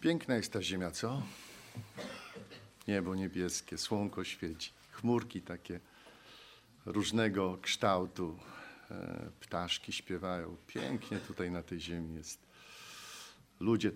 Piękna jest ta ziemia, co? Niebo niebieskie, słonko świeci, chmurki takie różnego kształtu, ptaszki śpiewają. Pięknie tutaj na tej ziemi jest. Ludzie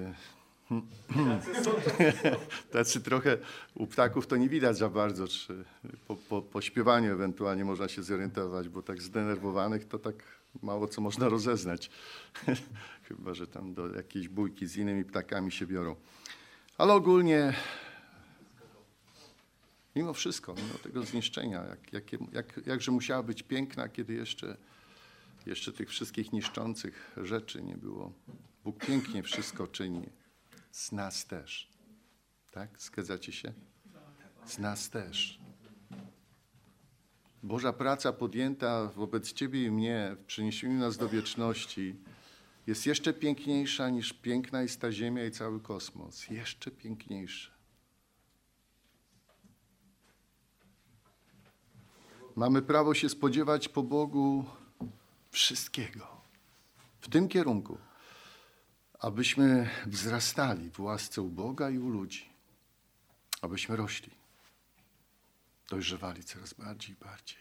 tacy trochę, u ptaków to nie widać za bardzo, czy po śpiewaniu ewentualnie można się zorientować, bo tak zdenerwowanych to tak mało co można rozeznać. Chyba że tam do jakiejś bójki z innymi ptakami się biorą. Ale ogólnie, mimo wszystko, mimo tego zniszczenia, jakże musiała być piękna, kiedy jeszcze tych wszystkich niszczących rzeczy nie było. Bóg pięknie wszystko czyni. Z nas też. Tak? Zgadzacie się? Z nas też. Boża praca podjęta wobec Ciebie i mnie w przeniesieniu nas do wieczności jest jeszcze piękniejsza niż piękna jest ta ziemia i cały kosmos. Jeszcze piękniejsza. Mamy prawo się spodziewać po Bogu wszystkiego. W tym kierunku, abyśmy wzrastali w łasce u Boga i u ludzi. Abyśmy rośli. Dojrzewali coraz bardziej i bardziej.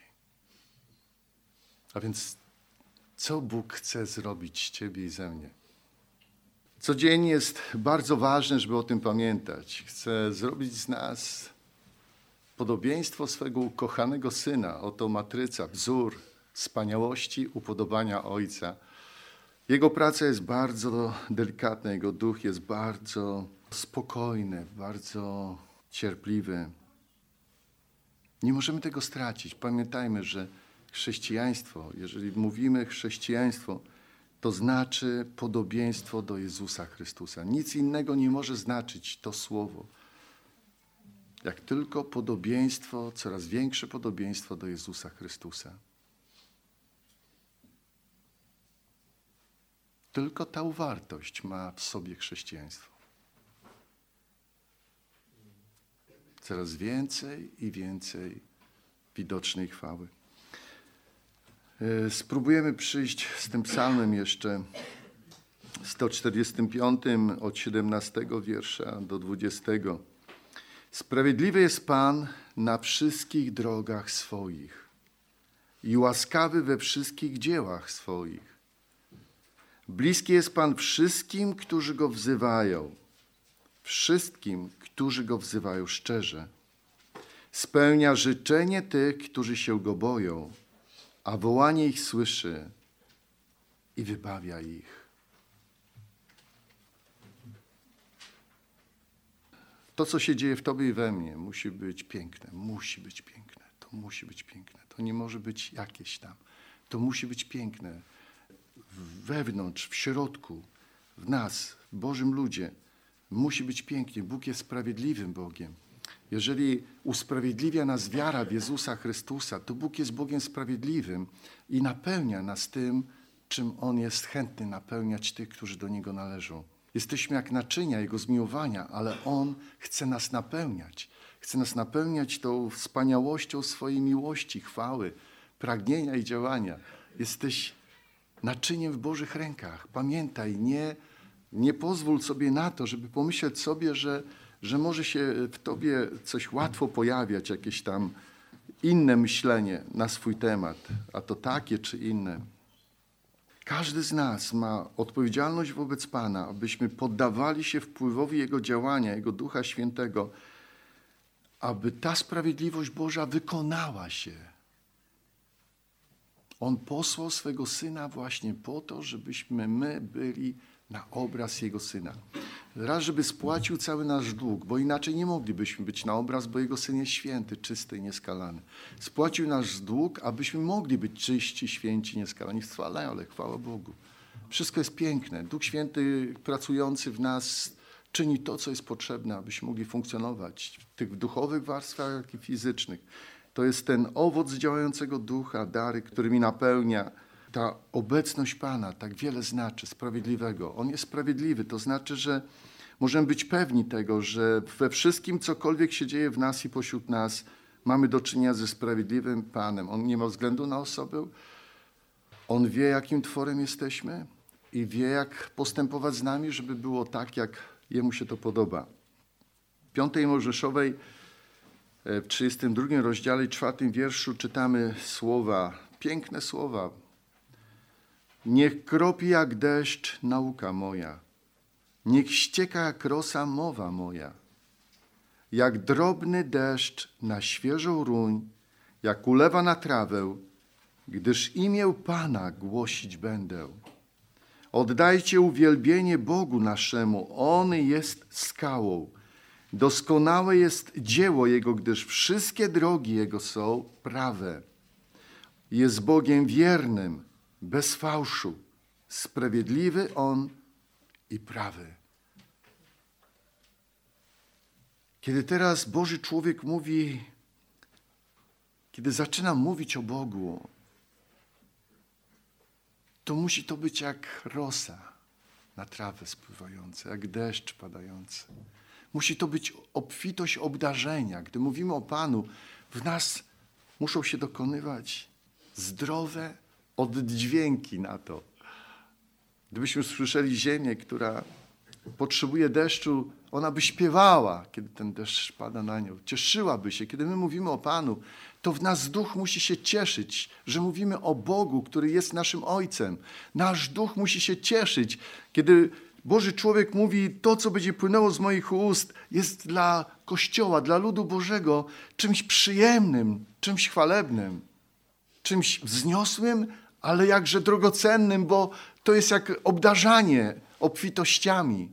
A więc co Bóg chce zrobić z Ciebie i ze mnie? Codziennie jest bardzo ważne, żeby o tym pamiętać. Chce zrobić z nas podobieństwo swego ukochanego Syna. Oto matryca, wzór wspaniałości, upodobania Ojca. Jego praca jest bardzo delikatna, Jego duch jest bardzo spokojny, bardzo cierpliwy. Nie możemy tego stracić. Pamiętajmy, że chrześcijaństwo, jeżeli mówimy chrześcijaństwo, to znaczy podobieństwo do Jezusa Chrystusa. Nic innego nie może znaczyć to słowo, jak tylko podobieństwo, coraz większe podobieństwo do Jezusa Chrystusa. Tylko ta wartość ma w sobie chrześcijaństwo. Coraz więcej i więcej widocznej chwały. Spróbujemy przyjść z tym psalmem jeszcze 145 od 17 wiersza do 20. Sprawiedliwy jest Pan na wszystkich drogach swoich i łaskawy we wszystkich dziełach swoich. Bliski jest Pan wszystkim, którzy Go wzywają. Wszystkim, którzy Go wzywają szczerze. Spełnia życzenie tych, którzy się Go boją, a wołanie ich słyszy i wybawia ich. To, co się dzieje w Tobie i we mnie, musi być piękne. Musi być piękne. To musi być piękne. To nie może być jakieś tam. To musi być piękne. Wewnątrz, w środku, w nas, w Bożym ludzie. Musi być pięknie. Bóg jest sprawiedliwym Bogiem. Jeżeli usprawiedliwia nas wiara w Jezusa Chrystusa, to Bóg jest Bogiem sprawiedliwym i napełnia nas tym, czym On jest chętny napełniać tych, którzy do Niego należą. Jesteśmy jak naczynia Jego zmiłowania, ale On chce nas napełniać. Chce nas napełniać tą wspaniałością swojej miłości, chwały, pragnienia i działania. Jesteś naczyniem w Bożych rękach. Pamiętaj, nie pozwól sobie na to, żeby pomyśleć sobie, że może się w Tobie coś łatwo pojawiać, jakieś tam inne myślenie na swój temat, a to takie czy inne. Każdy z nas ma odpowiedzialność wobec Pana, abyśmy poddawali się wpływowi Jego działania, Jego Ducha Świętego, aby ta sprawiedliwość Boża wykonała się. On posłał swego Syna właśnie po to, żebyśmy my byli na obraz Jego Syna. Raz, żeby spłacił cały nasz dług, bo inaczej nie moglibyśmy być na obraz, bo Jego Syn jest święty, czysty i nieskalany. Spłacił nasz dług, abyśmy mogli być czyści, święci, nieskalani. Ale chwała Bogu. Wszystko jest piękne. Duch Święty pracujący w nas czyni to, co jest potrzebne, abyśmy mogli funkcjonować w tych duchowych warstwach, jak i fizycznych. To jest ten owoc działającego ducha, dary, którymi napełnia. Ta obecność Pana tak wiele znaczy, sprawiedliwego. On jest sprawiedliwy, to znaczy, że możemy być pewni tego, że we wszystkim, cokolwiek się dzieje w nas i pośród nas, mamy do czynienia ze sprawiedliwym Panem. On nie ma względu na osobę. On wie, jakim tworem jesteśmy i wie, jak postępować z nami, żeby było tak, Jemu się to podoba. W 5 Mojżeszowej, w 32 rozdziale, 4 wierszu czytamy słowa, piękne słowa. Niech kropi jak deszcz nauka moja, niech ścieka jak rosa mowa moja, jak drobny deszcz na świeżą ruń, jak ulewa na trawę, gdyż imię Pana głosić będę. Oddajcie uwielbienie Bogu naszemu, On jest skałą. Doskonałe jest dzieło Jego, gdyż wszystkie drogi Jego są prawe. Jest Bogiem wiernym, bez fałszu, sprawiedliwy On i prawy. Kiedy teraz Boży człowiek mówi, kiedy zaczyna mówić o Bogu, to musi to być jak rosa na trawę spływająca, jak deszcz padający. Musi to być obfitość obdarzenia. Gdy mówimy o Panu, w nas muszą się dokonywać zdrowe oddźwięki na to. Gdybyśmy słyszeli ziemię, która potrzebuje deszczu, ona by śpiewała, kiedy ten deszcz pada na nią. Cieszyłaby się. Kiedy my mówimy o Panu, to w nas duch musi się cieszyć, że mówimy o Bogu, który jest naszym Ojcem. Nasz duch musi się cieszyć. Kiedy Boży człowiek mówi, to, co będzie płynęło z moich ust, jest dla Kościoła, dla ludu Bożego czymś przyjemnym, czymś chwalebnym, czymś wzniosłym, ale jakże drogocennym, bo to jest jak obdarzanie obfitościami.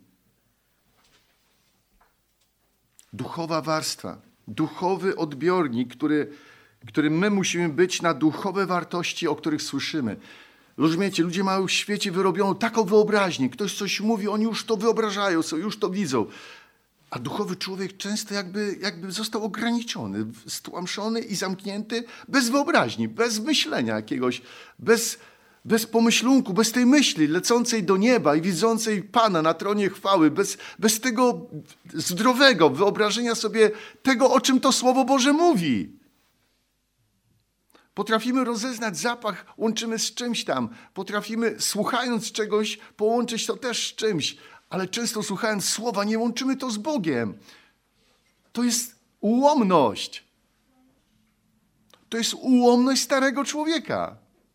Duchowa warstwa, duchowy odbiornik, którym my musimy być na duchowe wartości, o których słyszymy. Rozumiecie, ludzie mają w świecie wyrobioną taką wyobraźnię. Ktoś coś mówi, oni już to wyobrażają sobie, już to widzą. A duchowy człowiek często jakby został ograniczony, stłamszony i zamknięty bez wyobraźni, bez myślenia jakiegoś, bez pomyślunku, bez tej myśli lecącej do nieba i widzącej Pana na tronie chwały, bez tego zdrowego wyobrażenia sobie tego, o czym to Słowo Boże mówi. Potrafimy rozeznać zapach, łączymy z czymś tam. Potrafimy, słuchając czegoś, połączyć to też z czymś. Ale często słuchając słowa, nie łączymy to z Bogiem. To jest ułomność. To jest ułomność starego człowieka.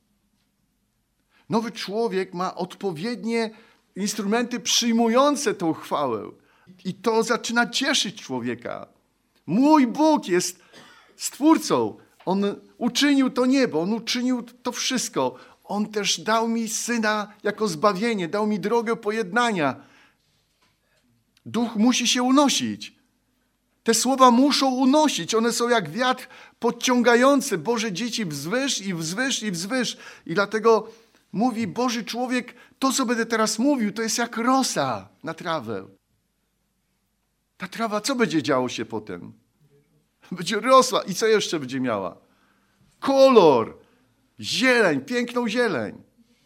Nowy człowiek ma odpowiednie instrumenty przyjmujące tą chwałę. I to zaczyna cieszyć człowieka. Mój Bóg jest Stwórcą. On uczynił to niebo, On uczynił to wszystko. On też dał mi Syna jako zbawienie, dał mi drogę pojednania. Duch musi się unosić. Te słowa muszą unosić. One są jak wiatr podciągający Boże dzieci wzwyż i wzwyż i wzwyż. I dlatego mówi Boży człowiek, to co będę teraz mówił, to jest jak rosa na trawę. Ta trawa, co będzie działo się potem? Będzie rosła. I co jeszcze będzie miała? Kolor, zieleń, piękną zieleń.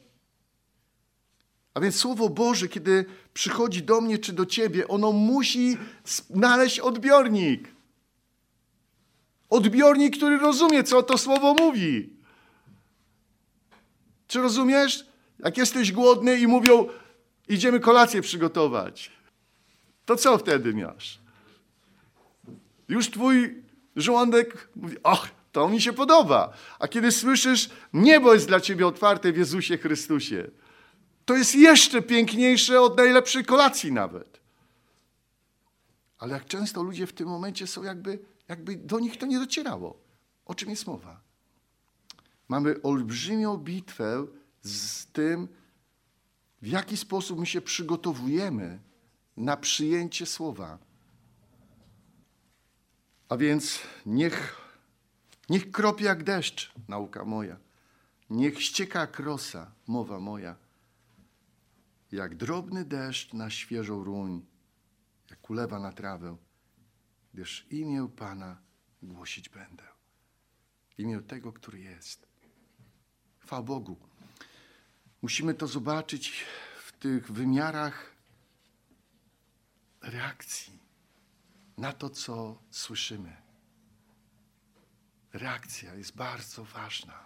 A więc Słowo Boże, kiedy przychodzi do mnie czy do ciebie, ono musi znaleźć odbiornik. Odbiornik, który rozumie, co to Słowo mówi. Czy rozumiesz? Jak jesteś głodny i mówią, idziemy kolację przygotować, to co wtedy masz? Już twój żołądek mówi, och, to mi się podoba. A kiedy słyszysz, niebo jest dla ciebie otwarte w Jezusie Chrystusie, to jest jeszcze piękniejsze od najlepszej kolacji nawet. Ale jak często ludzie w tym momencie są jakby do nich to nie docierało. O czym jest mowa? Mamy olbrzymią bitwę z tym, w jaki sposób my się przygotowujemy na przyjęcie Słowa. A więc niech kropi jak deszcz, nauka moja. Niech ścieka jak rosa, mowa moja. Jak drobny deszcz na świeżą ruń, jak ulewa na trawę, gdyż imię Pana głosić będę. Imię tego, który jest. Chwała Bogu. Musimy to zobaczyć w tych wymiarach reakcji na to, co słyszymy. Reakcja jest bardzo ważna.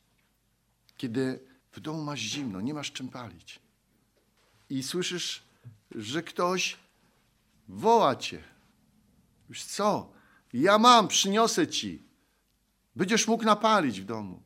Kiedy w domu masz zimno, nie masz czym palić i słyszysz że ktoś woła cię. Wiesz co? Ja mam, przyniosę ci. Będziesz mógł napalić w domu.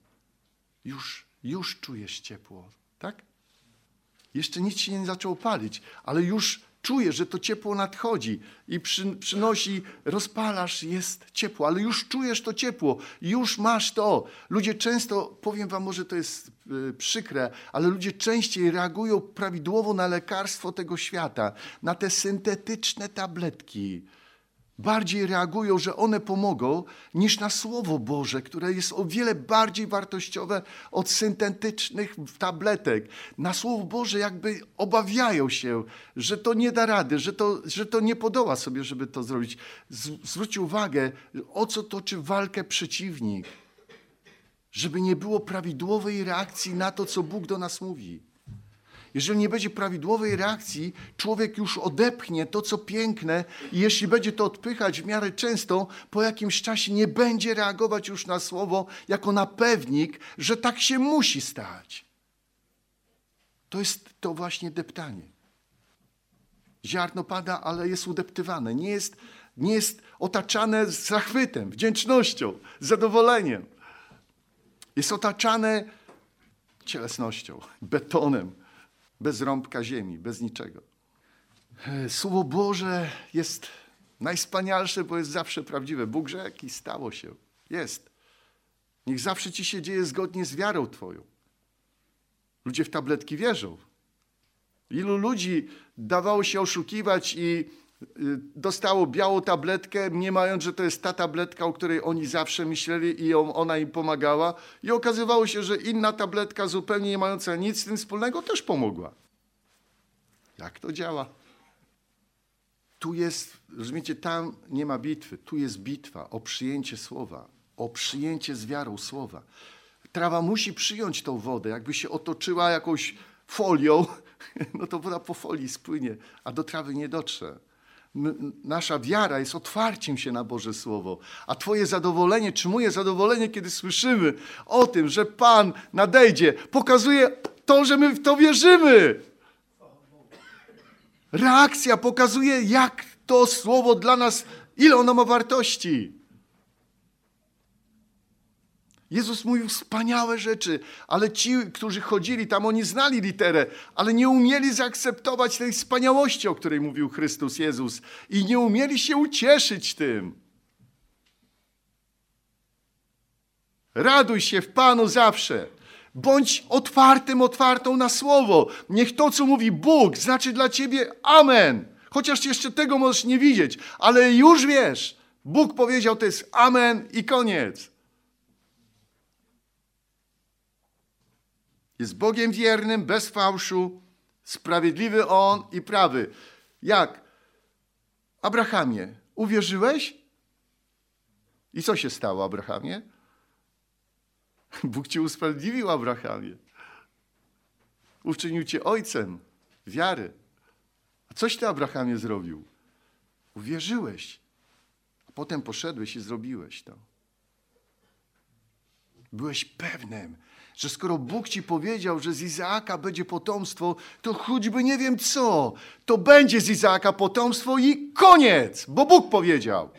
Już czujesz ciepło, tak? Jeszcze nic się nie zaczęło palić, ale już czujesz, że to ciepło nadchodzi i przynosi, rozpalasz, jest ciepło, ale już czujesz to ciepło, już masz to. Ludzie często, powiem wam, może to jest przykre, ale ludzie częściej reagują prawidłowo na lekarstwo tego świata, na te syntetyczne tabletki. Bardziej reagują, że one pomogą, niż na Słowo Boże, które jest o wiele bardziej wartościowe od syntetycznych tabletek. Na Słowo Boże jakby obawiają się, że to nie da rady, że to nie podoła sobie, żeby to zrobić. Zwróć uwagę, o co toczy walkę przeciwnik. Żeby nie było prawidłowej reakcji na to, co Bóg do nas mówi. Jeżeli nie będzie prawidłowej reakcji, człowiek już odepchnie to, co piękne i jeśli będzie to odpychać w miarę często, po jakimś czasie nie będzie reagować już na słowo jako na pewnik, że tak się musi stać. To jest to właśnie deptanie. Ziarno pada, ale jest udeptywane. Nie jest otaczane zachwytem, wdzięcznością, zadowoleniem. Jest otaczane cielesnością, betonem. Bez rąbka ziemi, bez niczego. Słowo Boże jest najwspanialsze, bo jest zawsze prawdziwe. Bóg rzekł i stało się. Jest. Niech zawsze ci się dzieje zgodnie z wiarą twoją. Ludzie w tabletki wierzą. Ilu ludzi dawało się oszukiwać i dostało białą tabletkę, mniemając, że to jest ta tabletka, o której oni zawsze myśleli i ona im pomagała. I okazywało się, że inna tabletka, zupełnie nie mająca nic z tym wspólnego, też pomogła. Jak to działa? Tu jest, rozumiecie, tam nie ma bitwy. Tu jest bitwa o przyjęcie słowa, o przyjęcie z wiarą słowa. Trawa musi przyjąć tą wodę. Jakby się otoczyła jakąś folią, no to woda po folii spłynie, a do trawy nie dotrze. Nasza wiara jest otwarciem się na Boże Słowo. A twoje zadowolenie, czy moje zadowolenie, kiedy słyszymy o tym, że Pan nadejdzie, pokazuje to, że my w to wierzymy. Reakcja pokazuje, jak to Słowo dla nas, ile ono ma wartości. Jezus mówił wspaniałe rzeczy, ale ci, którzy chodzili tam, oni znali literę, ale nie umieli zaakceptować tej wspaniałości, o której mówił Chrystus Jezus i nie umieli się ucieszyć tym. Raduj się w Panu zawsze. Bądź otwartą na Słowo. Niech to, co mówi Bóg, znaczy dla ciebie amen. Chociaż jeszcze tego możesz nie widzieć, ale już wiesz. Bóg powiedział, to jest amen i koniec. Jest Bogiem wiernym, bez fałszu, sprawiedliwy On i prawy. Jak? Abrahamie, uwierzyłeś? I co się stało, Abrahamie? Bóg cię usprawiedliwił, Abrahamie. Uczynił cię ojcem wiary. A coś ty, Abrahamie, zrobił? Uwierzyłeś. A potem poszedłeś i zrobiłeś to. Byłeś pewnym, że skoro Bóg ci powiedział, że z Izaaka będzie potomstwo, to choćby nie wiem co, to będzie z Izaaka potomstwo i koniec, bo Bóg powiedział.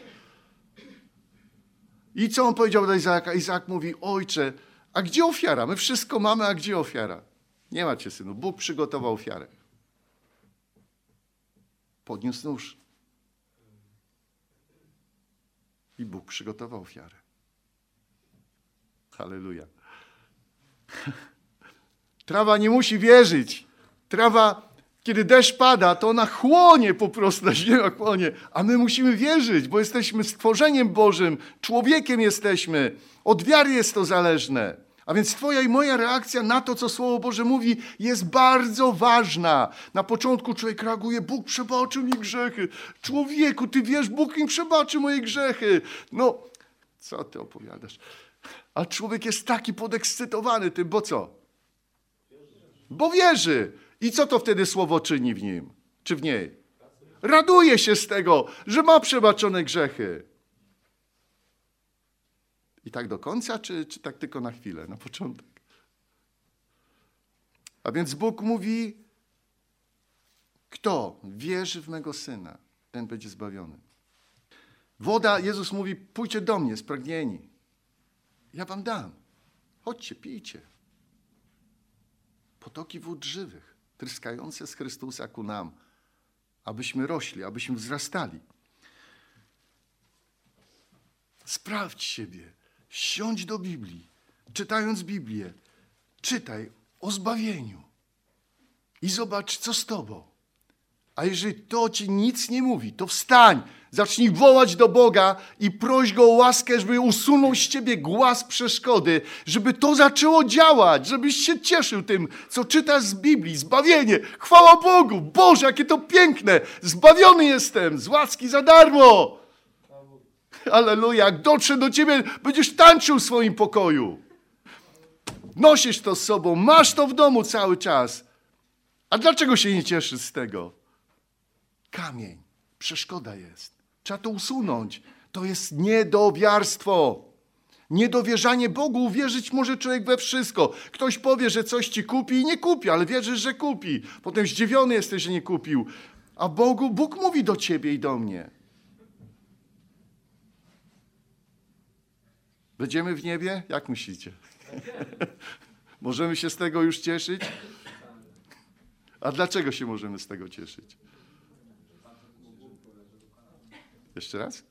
I co on powiedział do Izaaka? Izaak mówi, ojcze, a gdzie ofiara? My wszystko mamy, a gdzie ofiara? Nie macie, synu. Bóg przygotował ofiarę. Podniósł nóż. I Bóg przygotował ofiarę. Halleluja. Trawa nie musi wierzyć. Trawa, kiedy deszcz pada, to ona chłonie po prostu, ziemia chłonie. A my musimy wierzyć, bo jesteśmy stworzeniem Bożym, człowiekiem jesteśmy. Od wiary jest to zależne. A więc twoja i moja reakcja na to, co Słowo Boże mówi, jest bardzo ważna. Na początku człowiek reaguje, Bóg przebaczył mi grzechy. Człowieku, ty wiesz, Bóg mi przebaczy moje grzechy. No, co ty opowiadasz? A człowiek jest taki podekscytowany tym, bo co? Bo wierzy. I co to wtedy Słowo czyni w nim? Czy w niej? Raduje się z tego, że ma przebaczone grzechy. I tak do końca, czy tak tylko na chwilę, na początek? A więc Bóg mówi, Kto wierzy w mego Syna, ten będzie zbawiony. Woda, Jezus mówi, pójdźcie do mnie, spragnieni. Ja wam dam. Chodźcie, pijcie. Potoki wód żywych, tryskające z Chrystusa ku nam, abyśmy rośli, abyśmy wzrastali. Sprawdź siebie, siądź do Biblii, czytając Biblię, czytaj o zbawieniu i zobacz, co z tobą. A jeżeli to ci nic nie mówi, to wstań, zacznij wołać do Boga i proś Go o łaskę, żeby usunął z ciebie głaz przeszkody, żeby to zaczęło działać, żebyś się cieszył tym, co czytasz z Biblii. Zbawienie, chwała Bogu, Boże, jakie to piękne, zbawiony jestem, z łaski za darmo. Alleluja, jak dotrze do ciebie, będziesz tańczył w swoim pokoju. Nosisz to z sobą, masz to w domu cały czas. A dlaczego się nie cieszysz z tego? Kamień, przeszkoda jest. Trzeba to usunąć. To jest niedowiarstwo. Niedowierzanie Bogu. Uwierzyć może człowiek we wszystko. Ktoś powie, że coś ci kupi i nie kupi, ale wierzysz, że kupi. Potem zdziwiony jesteś, że nie kupił. A Bóg mówi do ciebie i do mnie. Będziemy w niebie? Jak myślicie? Możemy się z tego już cieszyć? A dlaczego się możemy z tego cieszyć? Jeszcze raz?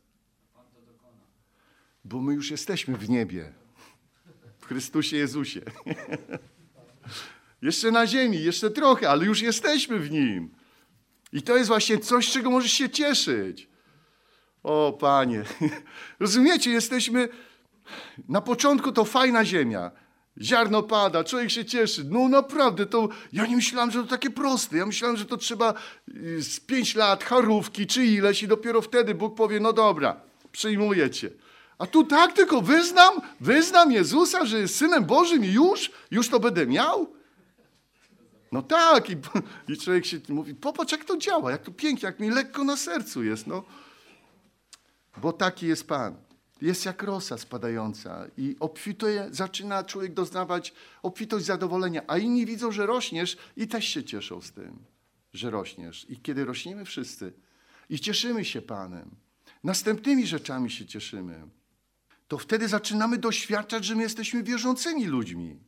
Bo my już jesteśmy w niebie. W Chrystusie Jezusie. Jeszcze na ziemi, jeszcze trochę, ale już jesteśmy w Nim. I to jest właśnie coś, z czego możesz się cieszyć. O Panie. Rozumiecie, jesteśmy... Na początku to fajna ziemia. Ziarno pada, człowiek się cieszy. No naprawdę, to ja nie myślałem, że to takie proste. Ja myślałem, że to trzeba z 5 lat, charówki czy ileś i dopiero wtedy Bóg powie, no dobra, przyjmuję cię. A tu tak tylko wyznam Jezusa, że jest Synem Bożym i już to będę miał? No tak. I człowiek się mówi, popatrz jak to działa, jak to pięknie, jak mi lekko na sercu jest. No. Bo taki jest Pan. Jest jak rosa spadająca i zaczyna człowiek doznawać obfitość zadowolenia, a inni widzą, że rośniesz i też się cieszą z tym, że rośniesz. I kiedy rośniemy wszyscy i cieszymy się Panem, następnymi rzeczami się cieszymy, to wtedy zaczynamy doświadczać, że my jesteśmy wierzącymi ludźmi.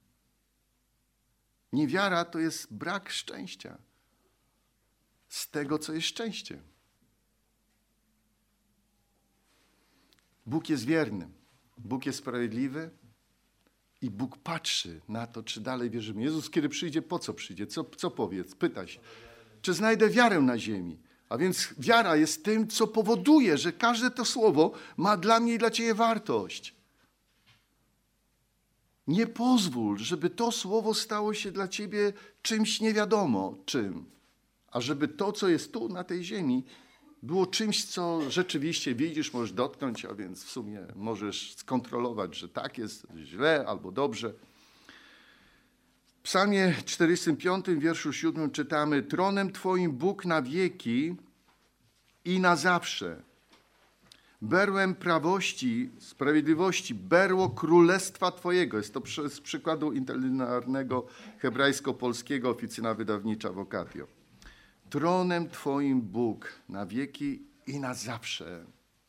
Niewiara to jest brak szczęścia z tego, co jest szczęście. Bóg jest wierny, Bóg jest sprawiedliwy i Bóg patrzy na to, czy dalej wierzymy. Jezus, kiedy przyjdzie, po co przyjdzie? Co powie? Pyta się. Czy znajdę wiarę na ziemi? A więc wiara jest tym, co powoduje, że każde to słowo ma dla mnie i dla ciebie wartość. Nie pozwól, żeby to słowo stało się dla ciebie czymś nie wiadomo czym, a żeby to, co jest tu na tej ziemi, było czymś, co rzeczywiście widzisz, możesz dotknąć, a więc w sumie możesz skontrolować, że tak jest źle albo dobrze. W Psalmie 45, wierszu 7 czytamy: Tronem Twoim Bóg na wieki i na zawsze. Berłem prawości, sprawiedliwości, berło królestwa Twojego. Jest to z przykładu interlinearnego hebrajsko-polskiego, oficyna wydawnicza Vocatio. Tronem Twoim Bóg na wieki i na zawsze.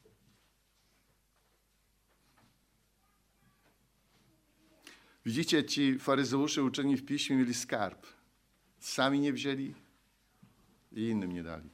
Widzicie, ci faryzeusze uczeni w piśmie mieli skarb. Sami nie wzięli i innym nie dali.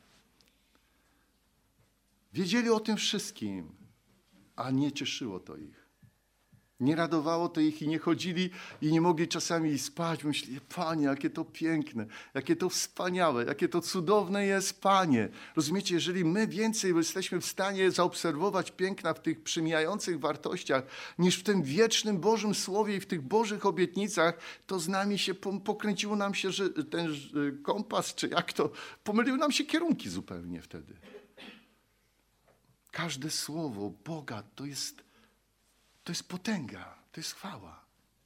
Wiedzieli o tym wszystkim, a nie cieszyło to ich. Nie radowało to ich i nie chodzili i nie mogli czasami spać. Myśleli, Panie, jakie to piękne, jakie to wspaniałe, jakie to cudowne jest, Panie. Rozumiecie, jeżeli my więcej jesteśmy w stanie zaobserwować piękna w tych przemijających wartościach niż w tym wiecznym Bożym Słowie i w tych Bożych obietnicach, to z nami się pokręciło nam się, że ten kompas, czy jak to, pomyliły nam się kierunki zupełnie wtedy. Każde słowo Boga to jest potęga, to jest chwała.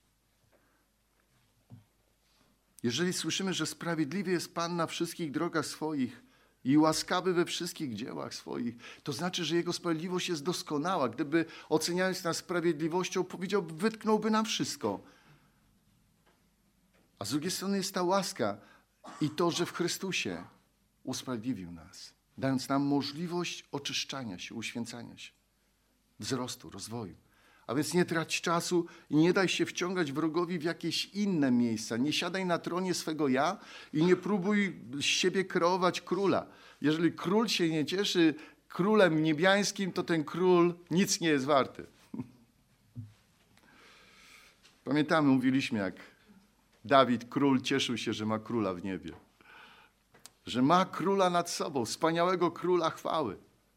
Jeżeli słyszymy, że sprawiedliwy jest Pan na wszystkich drogach swoich i łaskawy we wszystkich dziełach swoich, to znaczy, że Jego sprawiedliwość jest doskonała. Gdyby oceniając nas sprawiedliwością, powiedziałby, wytknąłby nam wszystko. A z drugiej strony jest ta łaska i to, że w Chrystusie usprawiedliwił nas, dając nam możliwość oczyszczania się, uświęcania się, wzrostu, rozwoju. A więc nie trać czasu i nie daj się wciągać wrogowi w jakieś inne miejsca. Nie siadaj na tronie swego ja i nie próbuj z siebie kreować króla. Jeżeli król się nie cieszy królem niebiańskim, to ten król nic nie jest warty. Pamiętamy, mówiliśmy, jak Dawid, król, cieszył się, że ma króla w niebie. Że ma króla nad sobą, wspaniałego króla chwały.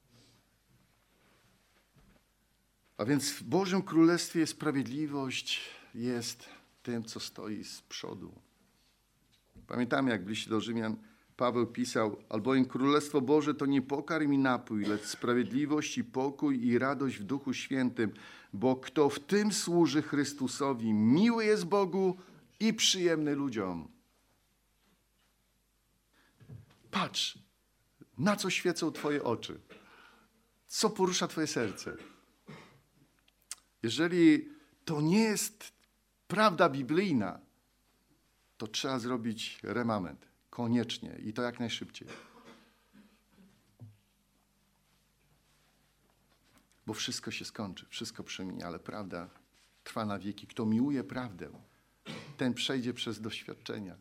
A więc w Bożym Królestwie sprawiedliwość jest tym, co stoi z przodu. Pamiętamy, jak w liście do Rzymian Paweł pisał, albowiem Królestwo Boże to nie pokarm i napój, lecz sprawiedliwość i pokój i radość w Duchu Świętym, bo kto w tym służy Chrystusowi, miły jest Bogu i przyjemny ludziom. Patrz, na co świecą twoje oczy, co porusza twoje serce. Jeżeli to nie jest prawda biblijna, to trzeba zrobić remament. Koniecznie. I to jak najszybciej. Bo wszystko się skończy, wszystko przeminie, ale prawda trwa na wieki. Kto miłuje prawdę, ten przejdzie przez doświadczenia.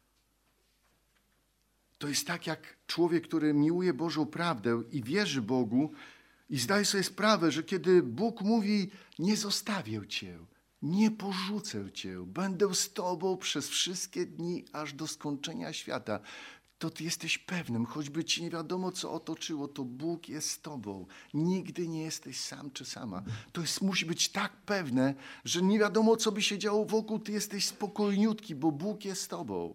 To jest tak jak człowiek, który miłuje Bożą prawdę i wierzy Bogu i zdaje sobie sprawę, że kiedy Bóg mówi, nie zostawię cię, nie porzucę cię, będę z tobą przez wszystkie dni, aż do skończenia świata, to ty jesteś pewnym, choćby ci nie wiadomo, co otoczyło, to Bóg jest z tobą. Nigdy nie jesteś sam czy sama. To musi być tak pewne, że nie wiadomo, co by się działo wokół, ty jesteś spokojniutki, bo Bóg jest z tobą.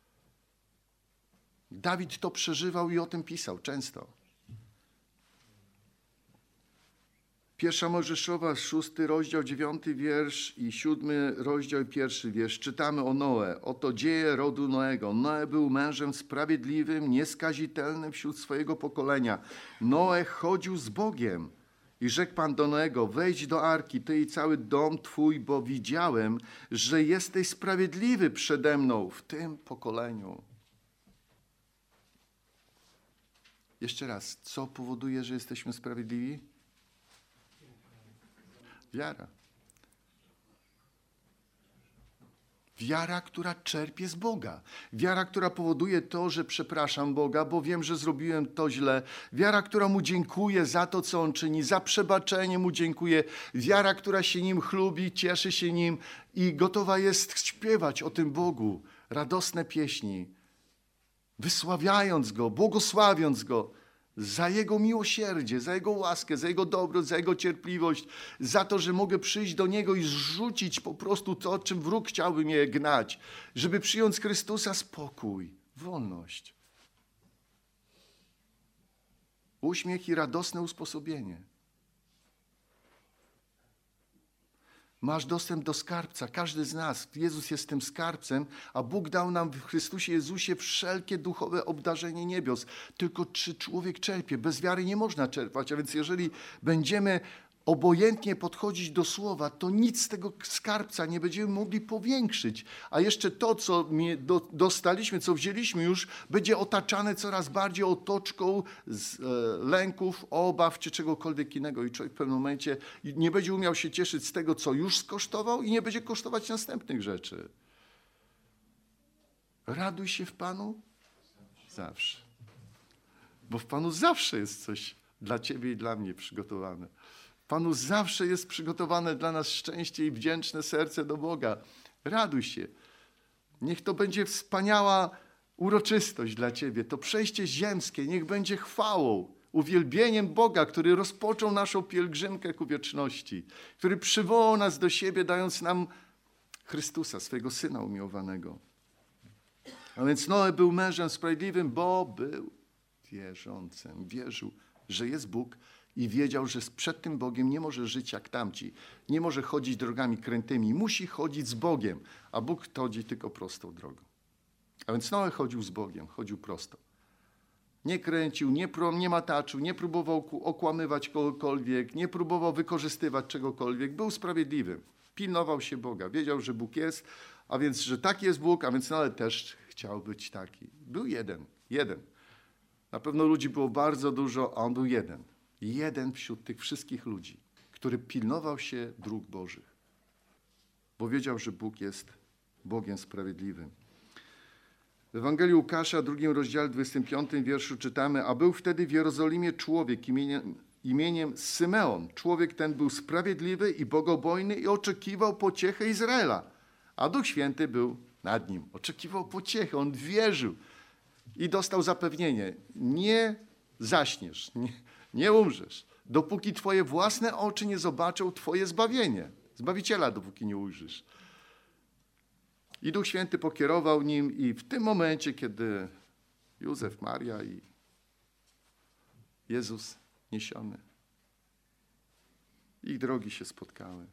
Dawid to przeżywał i o tym pisał często. 1 Mojżeszowa, 6 rozdział, 9 wiersz i 7 rozdział i 1 wiersz. Czytamy o Noe. Oto dzieje rodu Noego. Noe był mężem sprawiedliwym, nieskazitelnym wśród swojego pokolenia. Noe chodził z Bogiem. I rzekł Pan do Noego, wejdź do arki, ty i cały dom twój, bo widziałem, że jesteś sprawiedliwy przede mną w tym pokoleniu. Jeszcze raz, co powoduje, że jesteśmy sprawiedliwi? Wiara. Wiara, która czerpie z Boga. Wiara, która powoduje to, że przepraszam Boga, bo wiem, że zrobiłem to źle. Wiara, która Mu dziękuję za to, co On czyni, za przebaczenie Mu dziękuję. Wiara, która się Nim chlubi, cieszy się Nim i gotowa jest śpiewać o tym Bogu radosne pieśni, wysławiając Go, błogosławiąc Go za Jego miłosierdzie, za Jego łaskę, za Jego dobroć, za Jego cierpliwość, za to, że mogę przyjść do Niego i zrzucić po prostu to, czym wróg chciałby mnie gnać, żeby przyjąć z Chrystusa spokój, wolność, uśmiech i radosne usposobienie. Masz dostęp do skarbca, każdy z nas. Jezus jest tym skarbcem, a Bóg dał nam w Chrystusie Jezusie wszelkie duchowe obdarzenie niebios. Tylko czy człowiek czerpie? Bez wiary nie można czerpać, a więc jeżeli będziemy obojętnie podchodzić do słowa, to nic z tego skarbca nie będziemy mogli powiększyć. A jeszcze to, co dostaliśmy, co wzięliśmy już, będzie otaczane coraz bardziej otoczką z lęków, obaw czy czegokolwiek innego. I człowiek w pewnym momencie nie będzie umiał się cieszyć z tego, co już skosztował i nie będzie kosztować następnych rzeczy. Raduj się w Panu zawsze. Bo w Panu zawsze jest coś dla ciebie i dla mnie przygotowane. Panu zawsze jest przygotowane dla nas szczęście i wdzięczne serce do Boga. Raduj się. Niech to będzie wspaniała uroczystość dla ciebie. To przejście ziemskie niech będzie chwałą, uwielbieniem Boga, który rozpoczął naszą pielgrzymkę ku wieczności, który przywołał nas do siebie, dając nam Chrystusa, swojego Syna umiłowanego. A więc Noe był mężem sprawiedliwym, bo był wierzącym. Wierzył, że jest Bóg i wiedział, że przed tym Bogiem nie może żyć jak tamci. Nie może chodzić drogami krętymi. Musi chodzić z Bogiem, a Bóg chodzi tylko prostą drogą. A więc Noe chodził z Bogiem, chodził prosto. Nie kręcił, nie mataczył, nie próbował okłamywać kogokolwiek, nie próbował wykorzystywać czegokolwiek. Był sprawiedliwym. Pilnował się Boga. Wiedział, że Bóg jest, a więc, że taki jest Bóg, a więc Noe też chciał być taki. Był jeden. Na pewno ludzi było bardzo dużo, a on był jeden. Jeden wśród tych wszystkich ludzi, który pilnował się dróg Bożych. Bo wiedział, że Bóg jest Bogiem sprawiedliwym. W Ewangelii Łukasza, 2 rozdziale, 25 wierszu czytamy: a był wtedy w Jerozolimie człowiek imieniem Symeon. Człowiek ten był sprawiedliwy i bogobojny i oczekiwał pociechy Izraela. A Duch Święty był nad nim. Oczekiwał pociechy, on wierzył i dostał zapewnienie. Nie zaśniesz, nie umrzesz, dopóki twoje własne oczy nie zobaczą twoje zbawienie. Zbawiciela, dopóki nie ujrzysz. I Duch Święty pokierował nim i w tym momencie, kiedy Józef, Maria i Jezus niesiony, ich drogi się spotkały.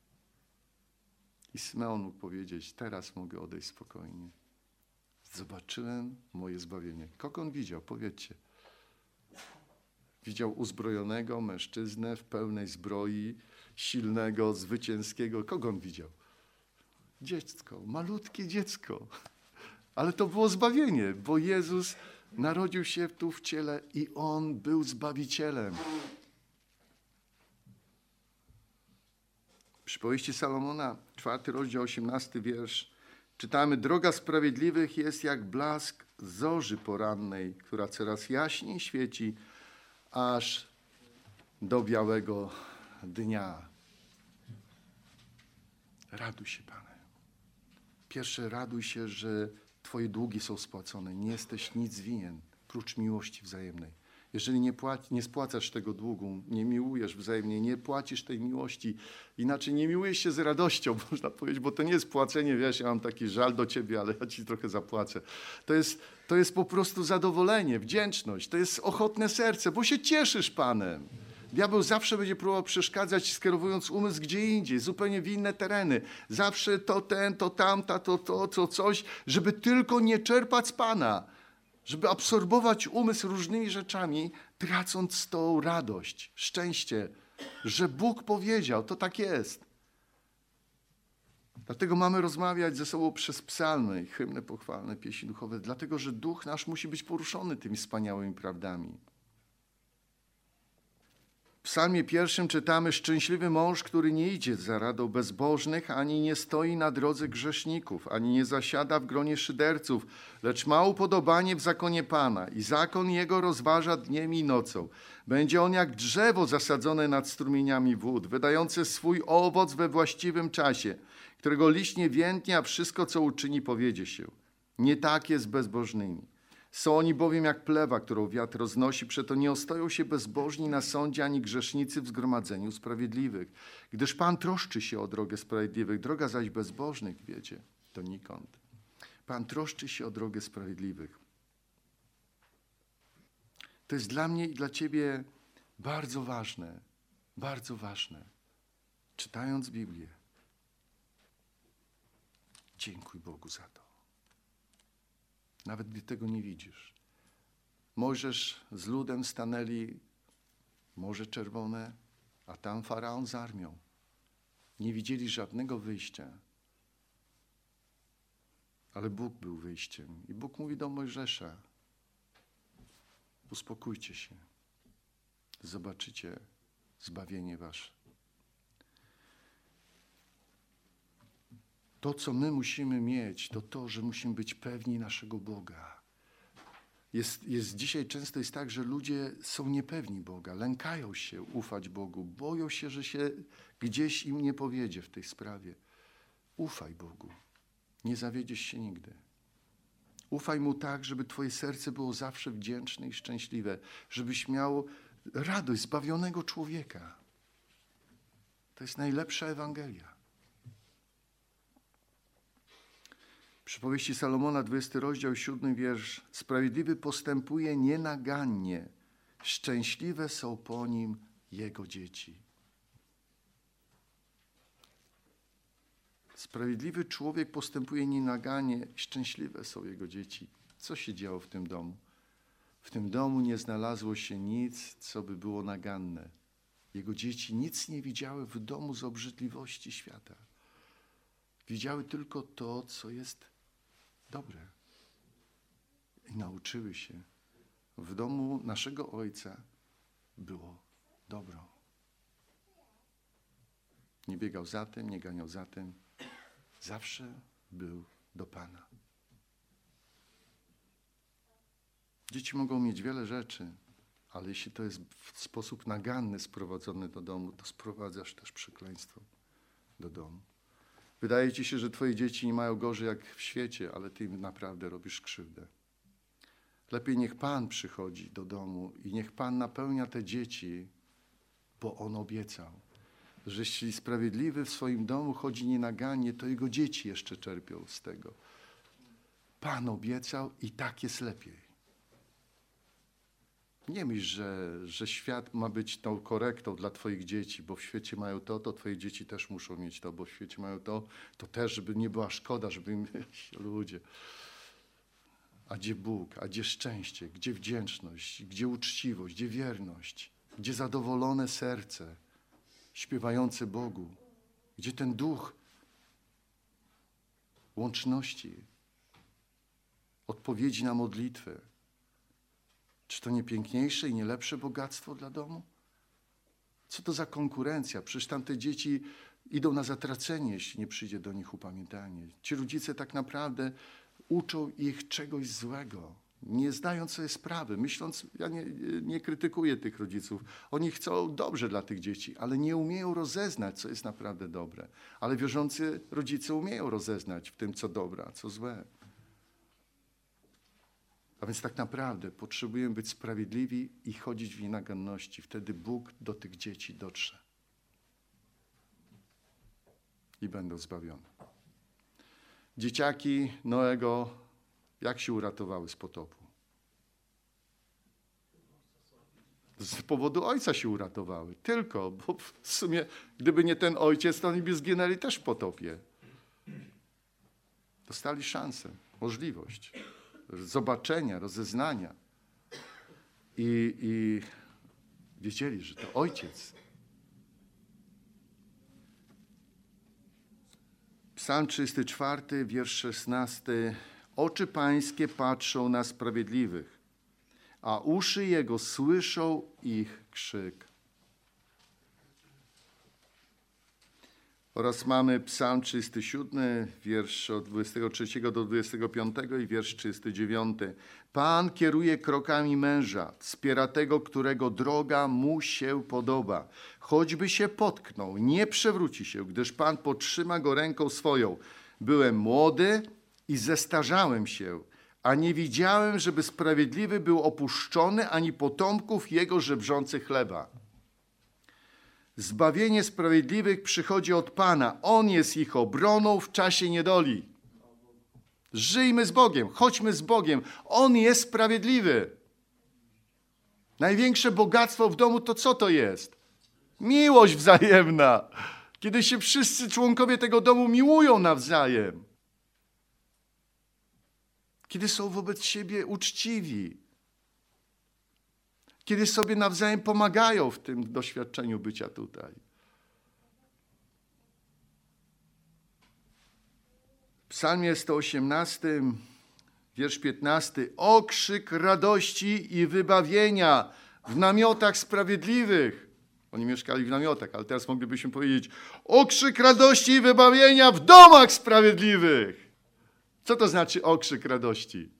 I Symeon mógł powiedzieć: teraz mogę odejść spokojnie. Zobaczyłem moje zbawienie. Kogo on widział? Powiedzcie. Widział uzbrojonego mężczyznę w pełnej zbroi, silnego, zwycięskiego. Kogo on widział? Dziecko, malutkie dziecko. Ale to było zbawienie, bo Jezus narodził się tu w ciele i On był Zbawicielem. Przypowieści Salomona, 4 rozdział, 18 wiersz. Czytamy: droga sprawiedliwych jest jak blask zorzy porannej, która coraz jaśniej świeci, aż do białego dnia. Raduj się, Panie. Pierwsze, raduj się, że twoje długi są spłacone. Nie jesteś nic winien, prócz miłości wzajemnej. Jeżeli nie spłacasz tego długu, nie miłujesz wzajemnie, nie płacisz tej miłości, inaczej nie miłujesz się z radością, można powiedzieć, bo to nie jest płacenie, wiesz, ja mam taki żal do ciebie, ale ja ci trochę zapłacę. To jest po prostu zadowolenie, wdzięczność, to jest ochotne serce, bo się cieszysz Panem. Diabeł zawsze będzie próbował przeszkadzać, skierowując umysł gdzie indziej, zupełnie w inne tereny. Zawsze to ten, to tamta, to coś, żeby tylko nie czerpać z Pana. Żeby absorbować umysł różnymi rzeczami, tracąc tą radość, szczęście, że Bóg powiedział, to tak jest. Dlatego mamy rozmawiać ze sobą przez psalmy, hymny pochwalne, pieśni duchowe, dlatego że duch nasz musi być poruszony tymi wspaniałymi prawdami. W psalmie 1 czytamy: szczęśliwy mąż, który nie idzie za radą bezbożnych, ani nie stoi na drodze grzeszników, ani nie zasiada w gronie szyderców, lecz ma upodobanie w zakonie Pana i zakon Jego rozważa dniem i nocą. Będzie on jak drzewo zasadzone nad strumieniami wód, wydające swój owoc we właściwym czasie, którego liść nie więdnie, a wszystko, co uczyni, powiedzie się. Nie tak jest z bezbożnymi. Są oni bowiem jak plewa, którą wiatr roznosi, przeto nie ostoją się bezbożni na sądzie, ani grzesznicy w zgromadzeniu sprawiedliwych. Gdyż Pan troszczy się o drogę sprawiedliwych, droga zaś bezbożnych, wiecie, donikąd. Pan troszczy się o drogę sprawiedliwych. To jest dla mnie i dla ciebie bardzo ważne, bardzo ważne. Czytając Biblię, dziękuj Bogu za to. Nawet gdy tego nie widzisz. Mojżesz z ludem stanęli Morze Czerwone, a tam Faraon z armią. Nie widzieli żadnego wyjścia. Ale Bóg był wyjściem. I Bóg mówi do Mojżesza: uspokójcie się. Zobaczycie zbawienie wasze. To, co my musimy mieć, to, że musimy być pewni naszego Boga. Dzisiaj często jest tak, że ludzie są niepewni Boga, lękają się ufać Bogu, boją się, że się gdzieś im nie powiedzie w tej sprawie. Ufaj Bogu, nie zawiedziesz się nigdy. Ufaj Mu tak, żeby twoje serce było zawsze wdzięczne i szczęśliwe, żebyś miał radość zbawionego człowieka. To jest najlepsza Ewangelia. Przypowieści Salomona, 20 rozdział, 7 wiersz. Sprawiedliwy postępuje nienagannie, szczęśliwe są po nim jego dzieci. Sprawiedliwy człowiek postępuje nienagannie, szczęśliwe są jego dzieci. Co się działo w tym domu? W tym domu nie znalazło się nic, co by było naganne. Jego dzieci nic nie widziały w domu z obrzydliwości świata. Widziały tylko to, co jest dobre. I nauczyły się w domu naszego Ojca było dobro. Nie biegał za tym, nie ganiał za tym. Zawsze był do Pana. Dzieci mogą mieć wiele rzeczy, ale jeśli to jest w sposób naganny sprowadzone do domu, to sprowadzasz też przekleństwo do domu. Wydaje ci się, że twoje dzieci nie mają gorzej jak w świecie, ale ty im naprawdę robisz krzywdę. Lepiej niech Pan przychodzi do domu i niech Pan napełnia te dzieci, bo On obiecał, że jeśli sprawiedliwy w swoim domu chodzi nienagannie, to jego dzieci jeszcze czerpią z tego. Pan obiecał i tak jest lepiej. Nie myśl, że świat ma być tą korektą dla twoich dzieci, bo w świecie mają to twoje dzieci też muszą mieć to, bo w świecie mają to też, żeby nie była szkoda, żeby im ludzie. A gdzie Bóg, a gdzie szczęście, gdzie wdzięczność, gdzie uczciwość, gdzie wierność, gdzie zadowolone serce, śpiewające Bogu, gdzie ten duch łączności, odpowiedzi na modlitwę. Czy to nie piękniejsze i nie lepsze bogactwo dla domu? Co to za konkurencja? Przecież tamte dzieci idą na zatracenie, jeśli nie przyjdzie do nich upamiętanie. Ci rodzice tak naprawdę uczą ich czegoś złego, nie zdając sobie sprawy, myśląc, ja nie krytykuję tych rodziców, oni chcą dobrze dla tych dzieci, ale nie umieją rozeznać, co jest naprawdę dobre. Ale wierzący rodzice umieją rozeznać w tym, co dobre, a co złe. A więc tak naprawdę potrzebujemy być sprawiedliwi i chodzić w nienaganności. Wtedy Bóg do tych dzieci dotrze. I będą zbawione. Dzieciaki Noego, jak się uratowały z potopu? Z powodu ojca się uratowały. Tylko, bo w sumie, gdyby nie ten ojciec, to oni by zginęli też w potopie. Dostali szansę, możliwość zobaczenia, rozeznania. I wiedzieli, że to ojciec. Psalm 34, wiersz 16. Oczy pańskie patrzą na sprawiedliwych, a uszy jego słyszą ich krzyk. Oraz mamy Psalm 37, wiersz od 23 do 25 i wiersz 39. Pan kieruje krokami męża, wspiera tego, którego droga mu się podoba. Choćby się potknął, nie przewróci się, gdyż Pan podtrzyma go ręką swoją. Byłem młody i zestarzałem się, a nie widziałem, żeby sprawiedliwy był opuszczony, ani potomków jego żebrzących chleba. Zbawienie sprawiedliwych przychodzi od Pana. On jest ich obroną w czasie niedoli. Żyjmy z Bogiem, chodźmy z Bogiem. On jest sprawiedliwy. Największe bogactwo w domu to co to jest? Miłość wzajemna. Kiedy się wszyscy członkowie tego domu miłują nawzajem. Kiedy są wobec siebie uczciwi. Kiedy sobie nawzajem pomagają w tym doświadczeniu bycia tutaj. W Psalmie 118, wiersz 15. Okrzyk radości i wybawienia w namiotach sprawiedliwych. Oni mieszkali w namiotach, ale teraz moglibyśmy powiedzieć okrzyk radości i wybawienia w domach sprawiedliwych. Co to znaczy okrzyk radości?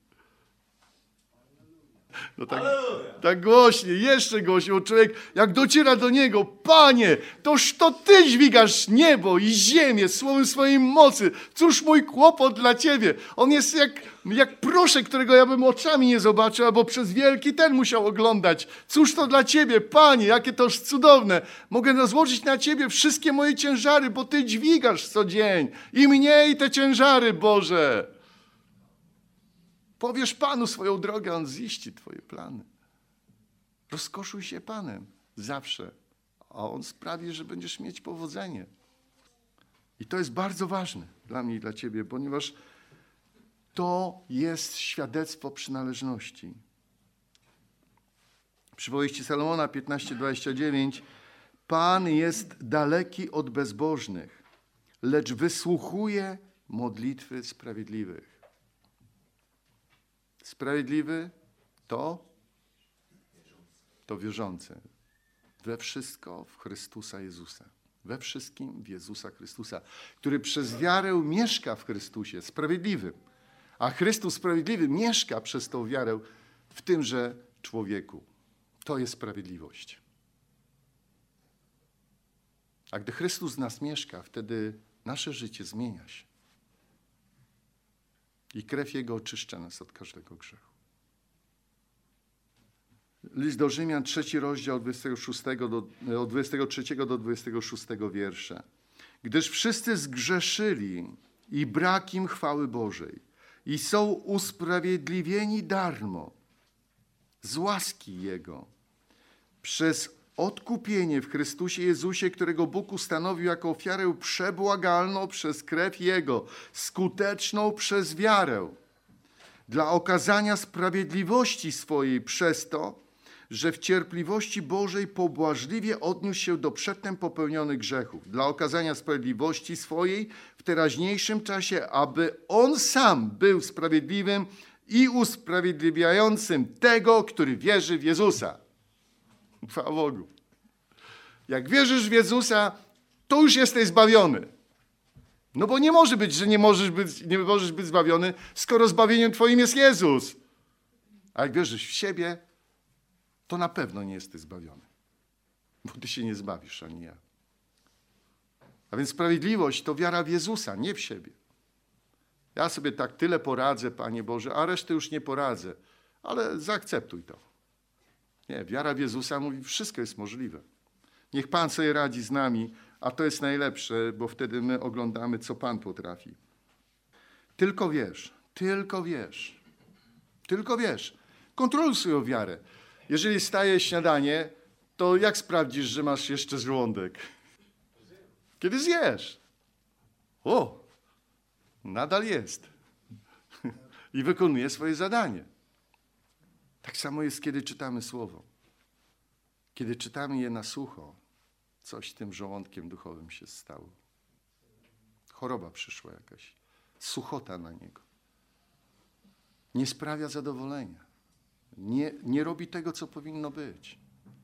No tak głośnie, jeszcze głośniej, bo człowiek jak dociera do niego, Panie, toż to Ty dźwigasz niebo i ziemię słowem swojej mocy. Cóż mój kłopot dla Ciebie? On jest jak proszek, którego ja bym oczami nie zobaczył, albo przez wielki ten musiał oglądać. Cóż to dla Ciebie, Panie, jakie toż cudowne. Mogę rozłożyć na Ciebie wszystkie moje ciężary, bo Ty dźwigasz co dzień. I mnie i te ciężary, Boże. Powiesz Panu swoją drogę, On ziści Twoje plany. Rozkoszuj się Panem zawsze, a On sprawi, że będziesz mieć powodzenie. I to jest bardzo ważne dla mnie i dla Ciebie, ponieważ to jest świadectwo przynależności. Przypowieści Salomona 15:29. Pan jest daleki od bezbożnych, lecz wysłuchuje modlitwy sprawiedliwych. Sprawiedliwy to to wierzący we wszystko w Chrystusa Jezusa. We wszystkim w Jezusa Chrystusa, który przez wiarę mieszka w Chrystusie, sprawiedliwym. A Chrystus sprawiedliwy mieszka przez tą wiarę w tymże człowieku. To jest sprawiedliwość. A gdy Chrystus w nas mieszka, wtedy nasze życie zmienia się. I krew Jego oczyszcza nas od każdego grzechu. List do Rzymian, 3 rozdział od 23 do 26 wiersza. Gdyż wszyscy zgrzeszyli i brak im chwały Bożej i są usprawiedliwieni darmo z łaski Jego przez odkupienie w Chrystusie Jezusie, którego Bóg ustanowił jako ofiarę przebłagalną przez krew Jego, skuteczną przez wiarę, dla okazania sprawiedliwości swojej przez to, że w cierpliwości Bożej pobłażliwie odniósł się do przedtem popełnionych grzechów, dla okazania sprawiedliwości swojej w teraźniejszym czasie, aby On sam był sprawiedliwym i usprawiedliwiającym tego, który wierzy w Jezusa. Chwała Bogu. Jak wierzysz w Jezusa, to już jesteś zbawiony. No bo nie może być, że nie możesz być zbawiony, skoro zbawieniem twoim jest Jezus. A jak wierzysz w siebie, to na pewno nie jesteś zbawiony. Bo ty się nie zbawisz, ani ja. A więc sprawiedliwość to wiara w Jezusa, nie w siebie. Ja sobie tak tyle poradzę, Panie Boże, a resztę już nie poradzę. Ale zaakceptuj to. Nie, wiara w Jezusa mówi, wszystko jest możliwe. Niech Pan sobie radzi z nami, a to jest najlepsze, bo wtedy my oglądamy, co Pan potrafi. Tylko wiesz, tylko wiesz, tylko wiesz. Kontroluj swoją wiarę. Jeżeli staje śniadanie, to jak sprawdzisz, że masz jeszcze żołądek? Kiedy zjesz. O, nadal jest. I wykonuje swoje zadanie. Tak samo jest, kiedy czytamy Słowo. Kiedy czytamy je na sucho, coś z tym żołądkiem duchowym się stało. Choroba przyszła jakaś. Suchota na niego. Nie sprawia zadowolenia. Nie robi tego, co powinno być.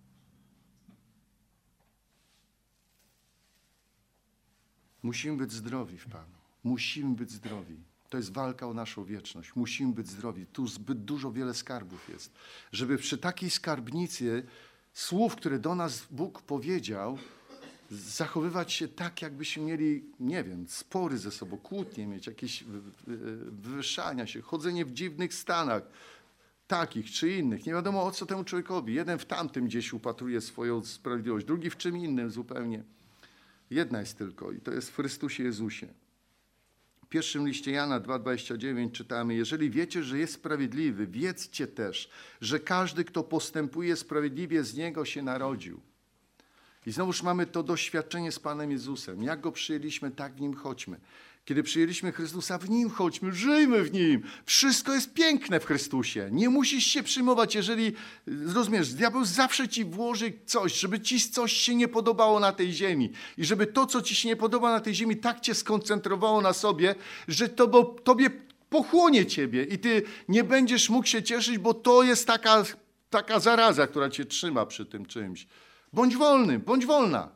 Musimy być zdrowi w Panu. Musimy być zdrowi. To jest walka o naszą wieczność. Musimy być zdrowi. Tu zbyt wiele skarbów jest. Żeby przy takiej skarbnicy słów, które do nas Bóg powiedział, zachowywać się tak, jakbyśmy mieli, nie wiem, spory ze sobą, kłótnie mieć, jakieś wywyższania się, chodzenie w dziwnych stanach, takich czy innych. Nie wiadomo, o co temu człowiekowi. Jeden w tamtym gdzieś upatruje swoją sprawiedliwość, drugi w czym innym zupełnie. Jedna jest tylko i to jest w Chrystusie Jezusie. W pierwszym liście Jana 2,29 czytamy: jeżeli wiecie, że jest sprawiedliwy, wiedzcie też, że każdy, kto postępuje sprawiedliwie, z Niego się narodził. I znowuż mamy to doświadczenie z Panem Jezusem. Jak Go przyjęliśmy, tak w Nim chodźmy. Kiedy przyjęliśmy Chrystusa, w Nim chodźmy, żyjmy w Nim. Wszystko jest piękne w Chrystusie. Nie musisz się przyjmować, jeżeli, rozumiesz, diabeł zawsze ci włoży coś, żeby ci coś się nie podobało na tej ziemi. I żeby to, co ci się nie podoba na tej ziemi, tak cię skoncentrowało na sobie, że to tobie pochłonie ciebie i ty nie będziesz mógł się cieszyć, bo to jest taka zaraza, która cię trzyma przy tym czymś. Bądź wolny, bądź wolna.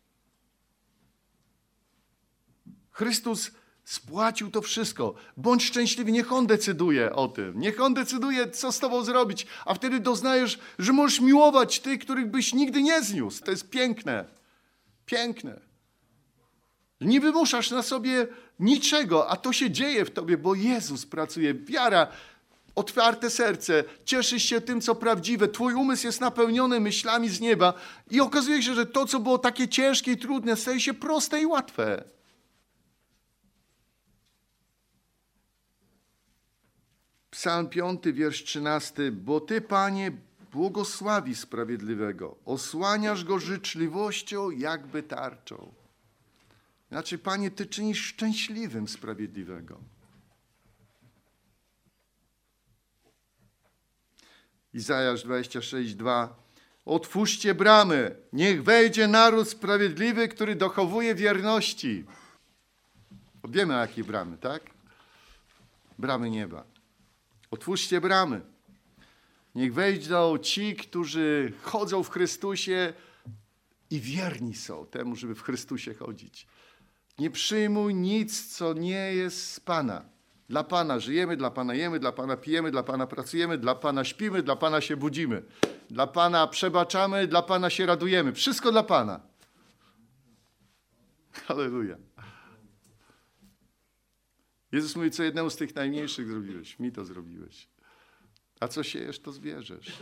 Chrystus spłacił to wszystko. Bądź szczęśliwy, niech On decyduje o tym. Niech On decyduje, co z tobą zrobić, a wtedy doznajesz, że możesz miłować tych, których byś nigdy nie zniósł. To jest piękne. Piękne. Nie wymuszasz na sobie niczego, a to się dzieje w tobie, bo Jezus pracuje. Wiara, otwarte serce, cieszysz się tym, co prawdziwe. Twój umysł jest napełniony myślami z nieba i okazuje się, że to, co było takie ciężkie i trudne, staje się proste i łatwe. Psalm 5, wiersz 13. Bo Ty, Panie, błogosławi sprawiedliwego, osłaniasz go życzliwością, jakby tarczą. Znaczy, Panie, Ty czynisz szczęśliwym sprawiedliwego. Izajasz 26:2. Otwórzcie bramy, niech wejdzie naród sprawiedliwy, który dochowuje wierności. Wiemy, jakie bramy, tak? Bramy nieba. Otwórzcie bramy. Niech wejdą ci, którzy chodzą w Chrystusie i wierni są temu, żeby w Chrystusie chodzić. Nie przyjmuj nic, co nie jest z Pana. Dla Pana żyjemy, dla Pana jemy, dla Pana pijemy, dla Pana pracujemy, dla Pana śpimy, dla Pana się budzimy. Dla Pana przebaczamy, dla Pana się radujemy. Wszystko dla Pana. Halleluja. Jezus mówi, co jednemu z tych najmniejszych zrobiłeś, mi to zrobiłeś. A co siejesz, to zbierzesz.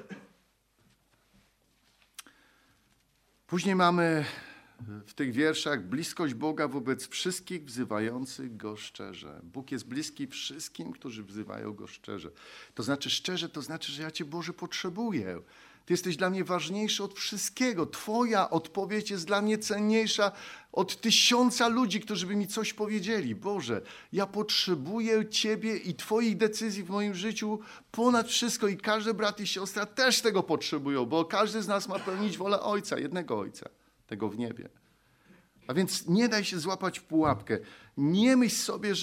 Później mamy w tych wierszach bliskość Boga wobec wszystkich wzywających Go szczerze. Bóg jest bliski wszystkim, którzy wzywają Go szczerze. To znaczy szczerze, to znaczy, że ja Cię, Boże, potrzebuję. Ty jesteś dla mnie ważniejszy od wszystkiego. Twoja odpowiedź jest dla mnie cenniejsza od 1000 ludzi, którzy by mi coś powiedzieli. Boże, ja potrzebuję Ciebie i Twoich decyzji w moim życiu ponad wszystko i każdy brat i siostra też tego potrzebują, bo każdy z nas ma pełnić wolę Ojca, jednego Ojca, tego w niebie. A więc nie daj się złapać w pułapkę. Nie myśl sobie,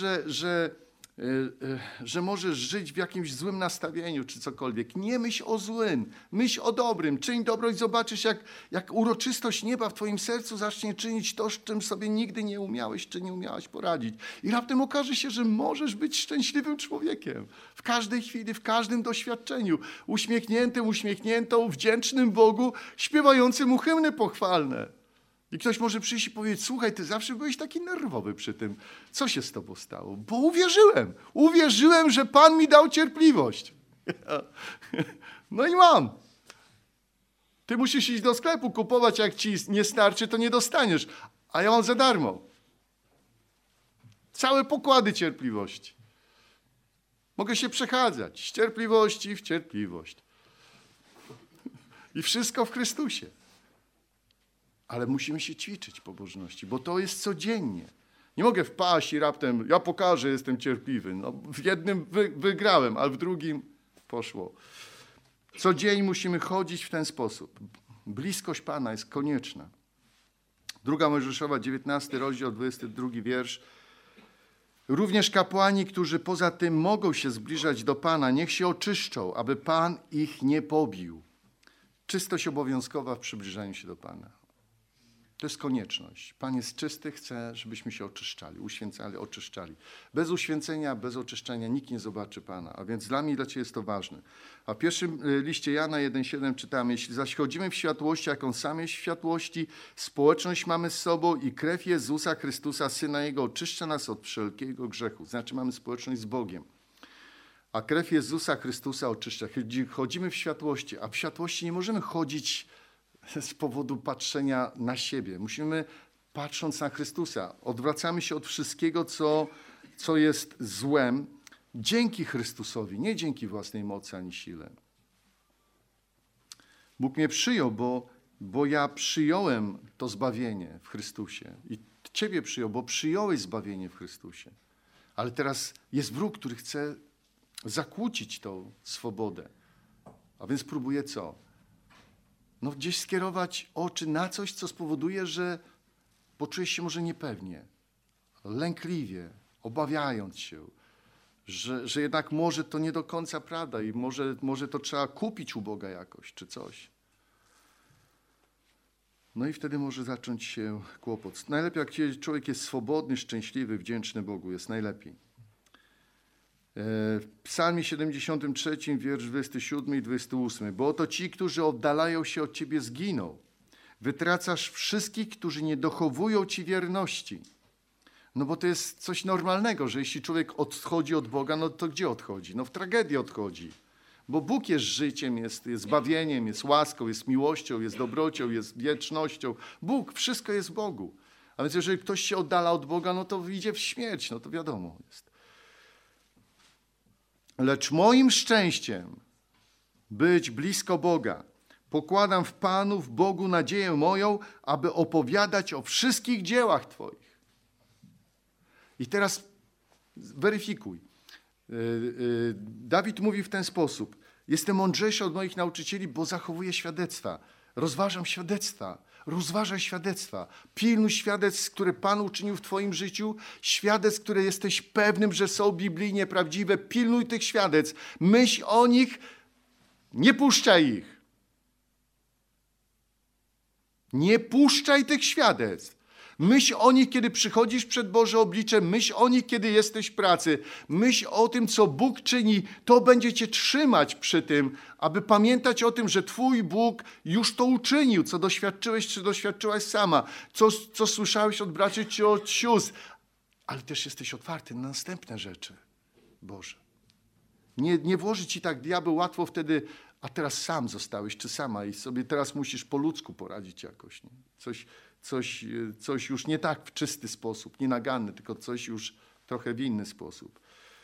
że możesz żyć w jakimś złym nastawieniu czy cokolwiek. Nie myśl o złym, myśl o dobrym. Czyń dobro i zobaczysz, jak uroczystość nieba w twoim sercu zacznie czynić to, z czym sobie nigdy nie umiałeś czy nie umiałaś poradzić. I raptem okaże się, że możesz być szczęśliwym człowiekiem. W każdej chwili, w każdym doświadczeniu. Uśmiechniętym, uśmiechniętą, wdzięcznym Bogu, śpiewającym mu hymny pochwalne. I ktoś może przyjść i powiedzieć, słuchaj, ty zawsze byłeś taki nerwowy przy tym. Co się z tobą stało? Bo uwierzyłem. Uwierzyłem, że Pan mi dał cierpliwość. No i mam. Ty musisz iść do sklepu kupować, jak ci nie starczy, to nie dostaniesz. A ja mam za darmo. Całe pokłady cierpliwości. Mogę się przechadzać z cierpliwości w cierpliwość. I wszystko w Chrystusie. Ale musimy się ćwiczyć pobożności, bo to jest codziennie. Nie mogę wpaść i raptem, ja pokażę, jestem cierpliwy. No, w jednym wygrałem, ale w drugim poszło. Co dzień musimy chodzić w ten sposób. Bliskość Pana jest konieczna. 2 Mojżeszowa, 19 rozdział, 22 wiersz. Również kapłani, którzy poza tym mogą się zbliżać do Pana, niech się oczyszczą, aby Pan ich nie pobił. Czystość obowiązkowa w przybliżaniu się do Pana. To jest konieczność. Pan jest czysty, chce, żebyśmy się oczyszczali, uświęcali, oczyszczali. Bez uświęcenia, bez oczyszczenia nikt nie zobaczy Pana. A więc dla mnie i dla Ciebie jest to ważne. A w pierwszym liście Jana 1,7 czytamy, jeśli zaś chodzimy w światłości, jak On sam jest w światłości, społeczność mamy z sobą i krew Jezusa Chrystusa, Syna Jego, oczyszcza nas od wszelkiego grzechu. Znaczy mamy społeczność z Bogiem. A krew Jezusa Chrystusa oczyszcza. Chodzimy w światłości, a w światłości nie możemy chodzić z powodu patrzenia na siebie. Musimy, patrząc na Chrystusa, odwracamy się od wszystkiego, co jest złem, dzięki Chrystusowi, nie dzięki własnej mocy ani sile. Bóg mnie przyjął, bo ja przyjąłem to zbawienie w Chrystusie. I Ciebie przyjął, bo przyjąłeś zbawienie w Chrystusie. Ale teraz jest wróg, który chce zakłócić tą swobodę. A więc próbuje co? No gdzieś skierować oczy na coś, co spowoduje, że poczujesz się może niepewnie, lękliwie, obawiając się, że jednak może to nie do końca prawda i może to trzeba kupić u Boga jakoś, czy coś. No i wtedy może zacząć się kłopot. Najlepiej, jak człowiek jest swobodny, szczęśliwy, wdzięczny Bogu, jest najlepiej. W Psalmie 73, wiersz 27 i 28. Bo oto ci, którzy oddalają się od Ciebie, zginą. Wytracasz wszystkich, którzy nie dochowują Ci wierności. No bo to jest coś normalnego, że jeśli człowiek odchodzi od Boga, no to gdzie odchodzi? No w tragedię odchodzi. Bo Bóg jest życiem, jest zbawieniem, jest łaską, jest miłością, jest dobrocią, jest wiecznością. Bóg, wszystko jest w Bogu. A więc jeżeli ktoś się oddala od Boga, no to idzie w śmierć, no to wiadomo jest. Lecz moim szczęściem być blisko Boga. Pokładam w Panu, w Bogu nadzieję moją, aby opowiadać o wszystkich dziełach Twoich. I teraz weryfikuj. Dawid mówi w ten sposób. Jestem mądrzejszy od moich nauczycieli, bo zachowuję świadectwa. Rozważam świadectwa. Rozważaj świadectwa. Pilnuj świadectw, które Pan uczynił w Twoim życiu. Świadectw, które jesteś pewnym, że są biblijnie prawdziwe. Pilnuj tych świadectw. Myśl o nich Nie puszczaj ich. Nie puszczaj tych świadectw. Myśl o nich, kiedy przychodzisz przed Boże oblicze. Myśl o nich, kiedy jesteś w pracy. Myśl o tym, co Bóg czyni. To będzie cię trzymać przy tym, aby pamiętać o tym, że Twój Bóg już to uczynił, co doświadczyłeś, czy doświadczyłaś sama, co słyszałeś od braci, czy od sióstr. Ale też jesteś otwarty na następne rzeczy Boże. Nie włoży ci tak diabeł łatwo wtedy, a teraz sam zostałeś, czy sama i sobie teraz musisz po ludzku poradzić jakoś. Nie? Coś już nie tak w czysty sposób, nie naganny, tylko coś już trochę w inny sposób.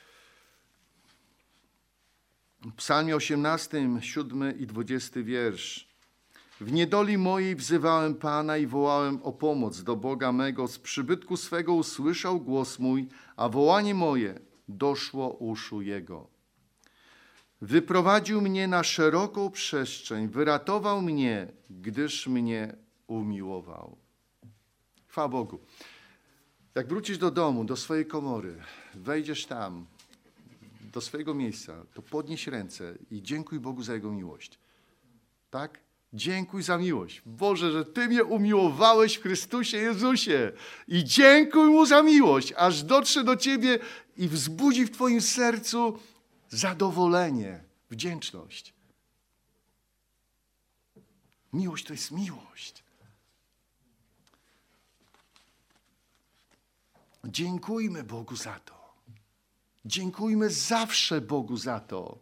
W Psalmie 18, 7 i 20 wiersz. W niedoli mojej wzywałem Pana i wołałem o pomoc do Boga mego. Z przybytku swego usłyszał głos mój, a wołanie moje doszło uszu Jego. Wyprowadził mnie na szeroką przestrzeń, wyratował mnie, gdyż mnie umiłował. Chwała Bogu. Jak wrócisz do domu, do swojej komory, wejdziesz tam, do swojego miejsca, to podnieś ręce i dziękuj Bogu za Jego miłość. Tak? Dziękuj za miłość. Boże, że Ty mnie umiłowałeś w Chrystusie Jezusie. I dziękuj Mu za miłość, aż dotrze do Ciebie i wzbudzi w Twoim sercu zadowolenie, wdzięczność. Miłość to jest miłość. Dziękujmy Bogu za to. Dziękujmy zawsze Bogu za to.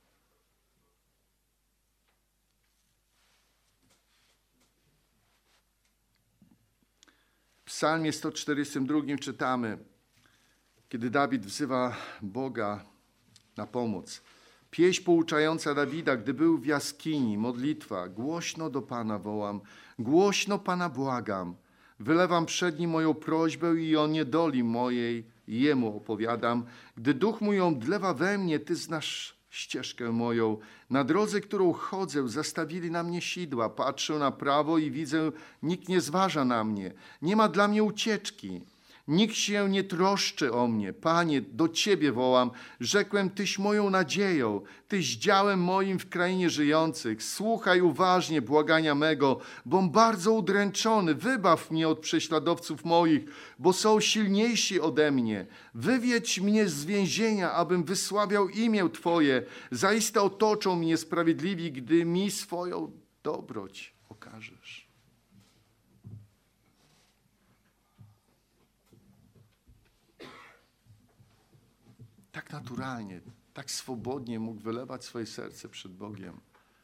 W Psalmie 142 czytamy, kiedy Dawid wzywa Boga na pomoc. Pieśń pouczająca Dawida, gdy był w jaskini, modlitwa. Głośno do Pana wołam, głośno Pana błagam. Wylewam przed Nim moją prośbę i o niedoli mojej Jemu opowiadam. Gdy duch mój omdlewa we mnie, Ty znasz ścieżkę moją. Na drodze, którą chodzę, zastawili na mnie sidła. Patrzę na prawo i widzę, nikt nie zważa na mnie. Nie ma dla mnie ucieczki. Nikt się nie troszczy o mnie. Panie, do Ciebie wołam. Rzekłem, Tyś moją nadzieją. Tyś działem moim w krainie żyjących. Słuchaj uważnie błagania mego, bom bardzo udręczony. Wybaw mnie od prześladowców moich, bo są silniejsi ode mnie. Wywiedź mnie z więzienia, abym wysławiał imię Twoje. Zaiste otoczą mnie sprawiedliwi, gdy mi swoją dobroć okażesz. Tak naturalnie, tak swobodnie mógł wylewać swoje serce przed Bogiem.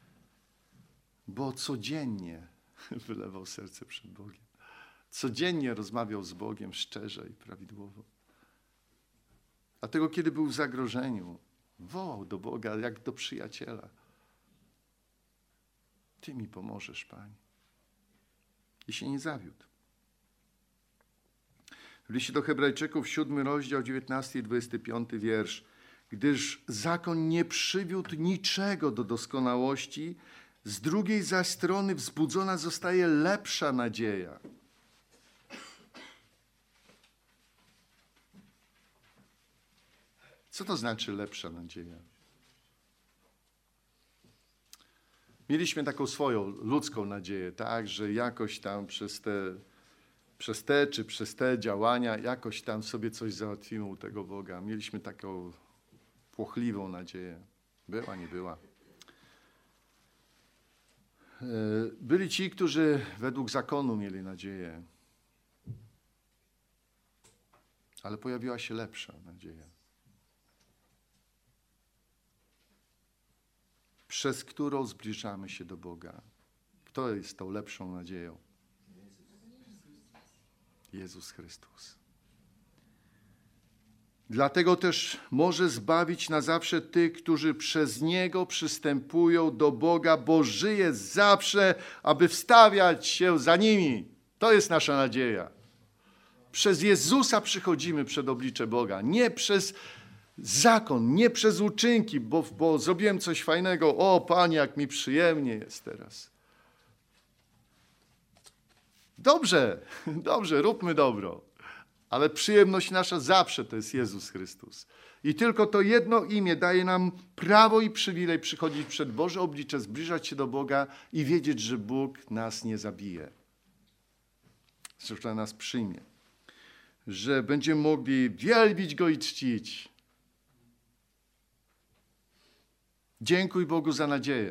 Bo codziennie wylewał serce przed Bogiem. Codziennie rozmawiał z Bogiem szczerze i prawidłowo. Dlatego, kiedy był w zagrożeniu, wołał do Boga jak do przyjaciela. Ty mi pomożesz, Panie. I się nie zawiódł. W liście do Hebrajczyków, 7 rozdział, 19 i 25 wiersz. Gdyż zakon nie przywiódł niczego do doskonałości, z drugiej zaś strony wzbudzona zostaje lepsza nadzieja. Co to znaczy lepsza nadzieja? Mieliśmy taką swoją ludzką nadzieję, tak, że jakoś tam przez te działania jakoś tam sobie coś załatwimy u tego Boga. Mieliśmy taką płochliwą nadzieję. Była, nie była. Byli ci, którzy według zakonu mieli nadzieję. Ale pojawiła się lepsza nadzieja. Przez którą zbliżamy się do Boga. Kto jest tą lepszą nadzieją? Jezus Chrystus. Dlatego też może zbawić na zawsze tych, którzy przez Niego przystępują do Boga, bo żyje zawsze, aby wstawiać się za nimi. To jest nasza nadzieja. Przez Jezusa przychodzimy przed oblicze Boga. Nie przez zakon, nie przez uczynki, bo zrobiłem coś fajnego. O, Panie, jak mi przyjemnie jest teraz. Dobrze, róbmy dobro. ale przyjemność nasza zawsze to jest Jezus Chrystus. I tylko to jedno imię daje nam prawo i przywilej przychodzić przed Boże oblicze, zbliżać się do Boga i wiedzieć, że Bóg nas nie zabije. Że nas przyjmie. Że będziemy mogli wielbić Go i czcić. Dziękuj Bogu za nadzieję.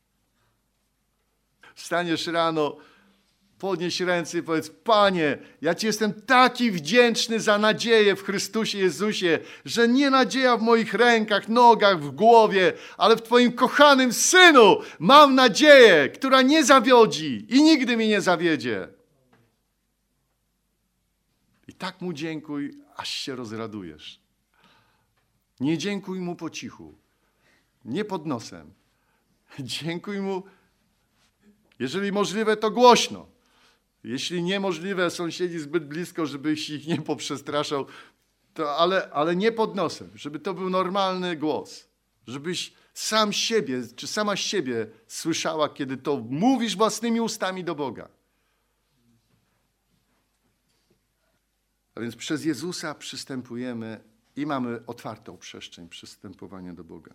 Wstaniesz rano, podnieś ręce i powiedz: Panie, ja Ci jestem taki wdzięczny za nadzieję w Chrystusie Jezusie, że nie nadzieja w moich rękach, nogach, w głowie, ale w Twoim kochanym Synu mam nadzieję, która nie zawiodzi i nigdy mnie nie zawiedzie. I tak Mu dziękuj, aż się rozradujesz. Nie dziękuj Mu po cichu, nie pod nosem. Dziękuj Mu, jeżeli możliwe, to głośno. Jeśli niemożliwe, sąsiedzi zbyt blisko, żebyś ich nie poprzestraszał, to ale nie pod nosem, żeby to był normalny głos. Żebyś sam siebie, czy sama siebie słyszała, kiedy to mówisz własnymi ustami do Boga. A więc przez Jezusa przystępujemy i mamy otwartą przestrzeń przystępowania do Boga.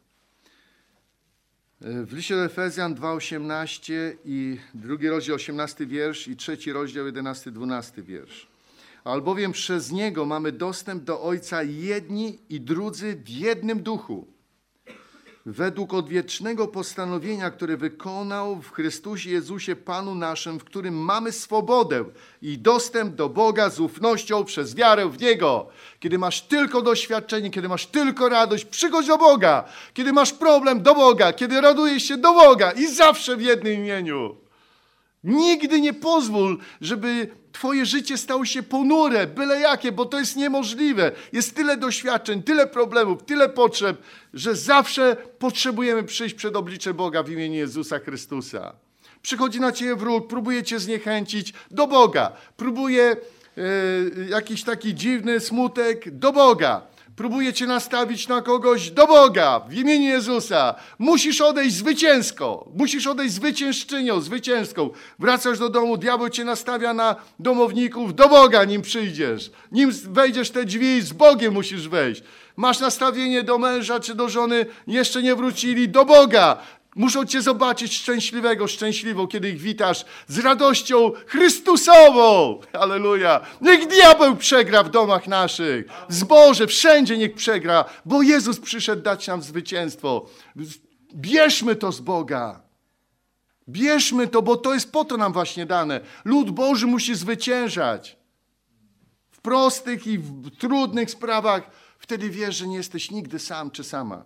W liście do Efezjan 2:18 i 2 rozdział 18 wiersz i 3 rozdział 11-12 wiersz. Albowiem przez Niego mamy dostęp do Ojca jedni i drudzy w jednym duchu. Według odwiecznego postanowienia, które wykonał w Chrystusie Jezusie Panu naszym, w którym mamy swobodę i dostęp do Boga z ufnością przez wiarę w Niego. Kiedy masz tylko doświadczenie, kiedy masz tylko radość, przychodź do Boga. Kiedy masz problem, do Boga. Kiedy radujesz się, do Boga. I zawsze w jednym imieniu. Nigdy nie pozwól, żeby Twoje życie stało się ponure, byle jakie, bo to jest niemożliwe. Jest tyle doświadczeń, tyle problemów, tyle potrzeb, że zawsze potrzebujemy przyjść przed oblicze Boga w imieniu Jezusa Chrystusa. Przychodzi na Ciebie wróg, próbuje Cię zniechęcić, do Boga. Próbuje jakiś taki dziwny smutek, do Boga. Próbuje Cię nastawić na kogoś, do Boga, w imieniu Jezusa. Musisz odejść zwycięsko. Musisz odejść zwyciężczynią, zwycięską. Wracasz do domu, diabeł Cię nastawia na domowników, do Boga nim przyjdziesz. Nim wejdziesz te drzwi, z Bogiem musisz wejść. Masz nastawienie do męża czy do żony, jeszcze nie wrócili, do Boga. Muszą Cię zobaczyć szczęśliwego, szczęśliwą, kiedy ich witasz z radością Chrystusową. Halleluja. Niech diabeł przegra w domach naszych. W zborze, wszędzie niech przegra, bo Jezus przyszedł dać nam zwycięstwo. Bierzmy to z Boga. Bierzmy to, bo to jest po to nam właśnie dane. Lud Boży musi zwyciężać. W prostych i w trudnych sprawach. Wtedy wiesz, że nie jesteś nigdy sam czy sama.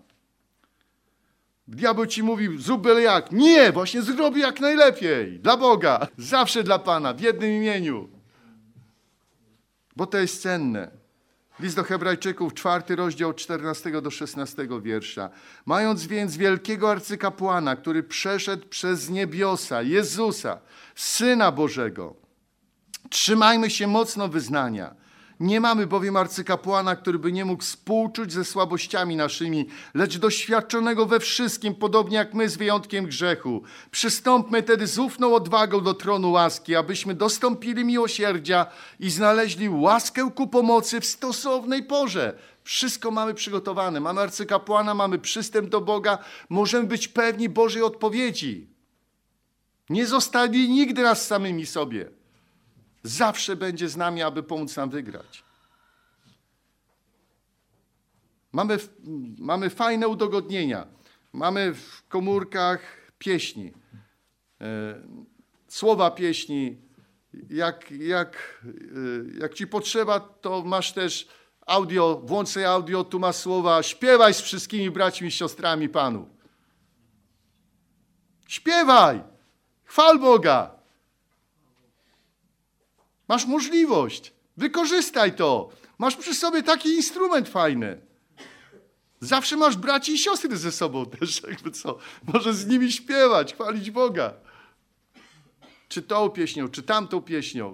Diabeł ci mówi, zrób byle jak. Nie, właśnie zrób jak najlepiej. Dla Boga. Zawsze dla Pana. W jednym imieniu. Bo to jest cenne. List do Hebrajczyków, 4 rozdział 14-16 wiersza. Mając więc wielkiego arcykapłana, który przeszedł przez niebiosa, Jezusa, Syna Bożego, trzymajmy się mocno wyznania. Nie mamy bowiem arcykapłana, który by nie mógł współczuć ze słabościami naszymi, lecz doświadczonego we wszystkim, podobnie jak my, z wyjątkiem grzechu. Przystąpmy tedy z ufną odwagą do tronu łaski, abyśmy dostąpili miłosierdzia i znaleźli łaskę ku pomocy w stosownej porze. Wszystko mamy przygotowane. Mamy arcykapłana, mamy przystęp do Boga. Możemy być pewni Bożej odpowiedzi. Nie zostawi nigdy nas samymi sobie. Zawsze będzie z nami, aby pomóc nam wygrać. Mamy fajne udogodnienia. Mamy w komórkach pieśni. Słowa pieśni. Jak ci potrzeba, to masz też audio, włącz sobie audio, tu masz słowa. Śpiewaj z wszystkimi braćmi i siostrami Panu. Śpiewaj! Chwal Boga! Masz możliwość. Wykorzystaj to. Masz przy sobie taki instrument fajny. Zawsze masz braci i siostry ze sobą też. Jakby co. Możesz z nimi śpiewać, chwalić Boga. Czy tą pieśnią, czy tamtą pieśnią.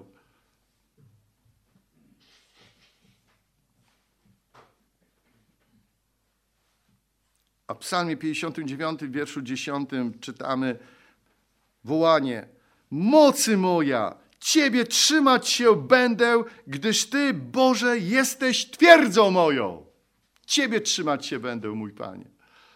A w Psalmie 59, wierszu 10 czytamy wołanie. Mocy moja, Ciebie trzymać się będę, gdyż Ty, Boże, jesteś twierdzą moją. Ciebie trzymać się będę, mój Panie.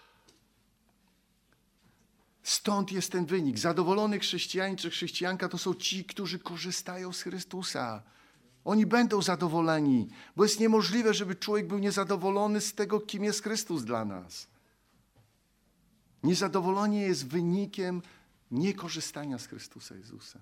Stąd jest ten wynik. Zadowolony chrześcijanin czy chrześcijanka to są ci, którzy korzystają z Chrystusa. Oni będą zadowoleni, bo jest niemożliwe, żeby człowiek był niezadowolony z tego, kim jest Chrystus dla nas. Niezadowolenie jest wynikiem niekorzystania z Chrystusa Jezusa.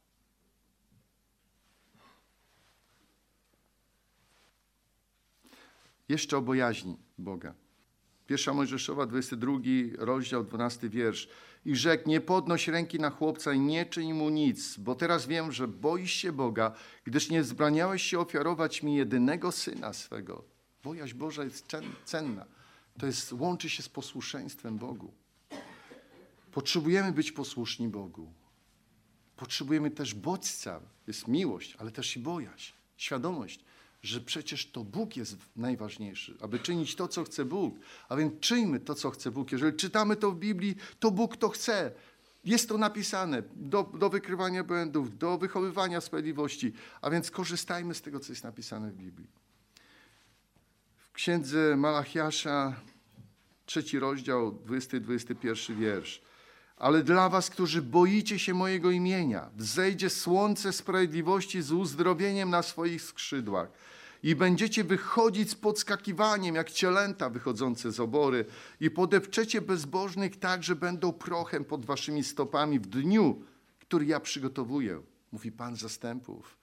Jeszcze o bojaźni Boga. 1 Mojżeszowa, 22 rozdział, 12 wiersz. I rzekł, nie podnoś ręki na chłopca i nie czyń mu nic, bo teraz wiem, że boisz się Boga, gdyż nie wzbraniałeś się ofiarować mi jedynego syna swego. Bojaźń Boża jest cenna. To jest, łączy się z posłuszeństwem Bogu. Potrzebujemy być posłuszni Bogu. Potrzebujemy też bodźca. Jest miłość, ale też i bojaźń. Świadomość, że przecież to Bóg jest najważniejszy, aby czynić to, co chce Bóg. A więc czyńmy to, co chce Bóg. Jeżeli czytamy to w Biblii, to Bóg to chce. Jest to napisane do wykrywania błędów, do wychowywania sprawiedliwości. A więc korzystajmy z tego, co jest napisane w Biblii. W księdze Malachiasza, 3 rozdział, 20-21 wiersz. Ale dla was, którzy boicie się mojego imienia, wzejdzie słońce sprawiedliwości z uzdrowieniem na swoich skrzydłach i będziecie wychodzić z podskakiwaniem, jak cielęta wychodzące z obory i podepczecie bezbożnych tak, że będą prochem pod waszymi stopami w dniu, który ja przygotowuję, mówi Pan zastępów.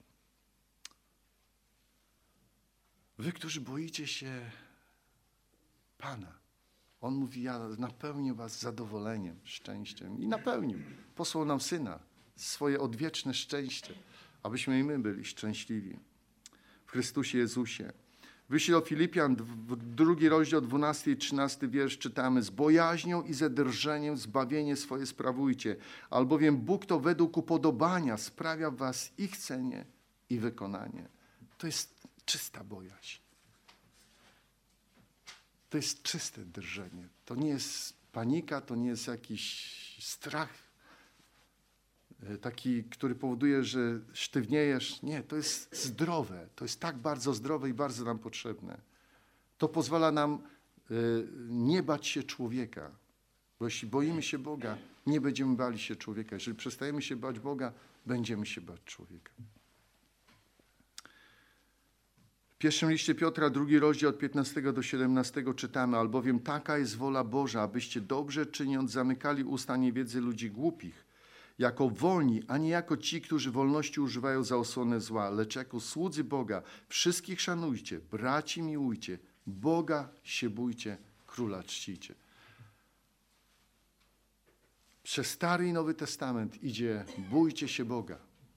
Wy, którzy boicie się Pana, On mówi, ja napełnię was zadowoleniem, szczęściem. I napełnił. Posłał nam Syna, swoje odwieczne szczęście, abyśmy i my byli szczęśliwi w Chrystusie Jezusie. W liście do Filipian, 2 rozdział, 12 i 13 wiersz czytamy. Z bojaźnią i ze drżeniem zbawienie swoje sprawujcie, albowiem Bóg to według upodobania sprawia w was i chcenie, i wykonanie. To jest czysta bojaźń. To jest czyste drżenie. To nie jest panika, to nie jest jakiś strach taki, który powoduje, że sztywniejesz. Nie, to jest zdrowe. To jest tak bardzo zdrowe i bardzo nam potrzebne. To pozwala nam nie bać się człowieka. Bo jeśli boimy się Boga, nie będziemy bali się człowieka. Jeżeli przestajemy się bać Boga, będziemy się bać człowieka. W pierwszym liście Piotra, 2 rozdział od 15 do 17 czytamy, albowiem taka jest wola Boża, abyście dobrze czyniąc zamykali usta niewiedzy ludzi głupich, jako wolni, a nie jako ci, którzy wolności używają za osłonę zła, lecz jako słudzy Boga. Wszystkich szanujcie, braci miłujcie, Boga się bójcie, Króla czcijcie. Przez Stary i Nowy Testament idzie bójcie się Boga.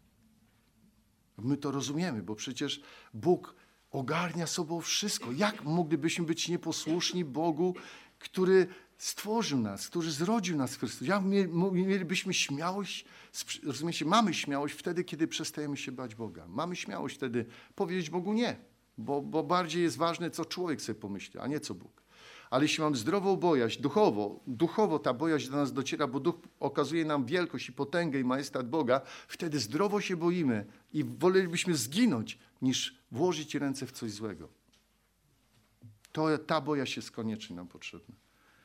My to rozumiemy, bo przecież Bóg ogarnia sobą wszystko. Jak moglibyśmy być nieposłuszni Bogu, który stworzył nas, który zrodził nas w Chrystusie? Jak mielibyśmy śmiałość, rozumiecie, mamy śmiałość wtedy, kiedy przestajemy się bać Boga. Mamy śmiałość wtedy powiedzieć Bogu nie, bo bardziej jest ważne, co człowiek sobie pomyśli, a nie co Bóg. Ale jeśli mam zdrową bojaźń, duchowo ta bojaźń do nas dociera, bo Duch okazuje nam wielkość i potęgę i majestat Boga, wtedy zdrowo się boimy i wolelibyśmy zginąć, niż włożyć ręce w coś złego. Ta bojaźń jest koniecznie nam potrzebna.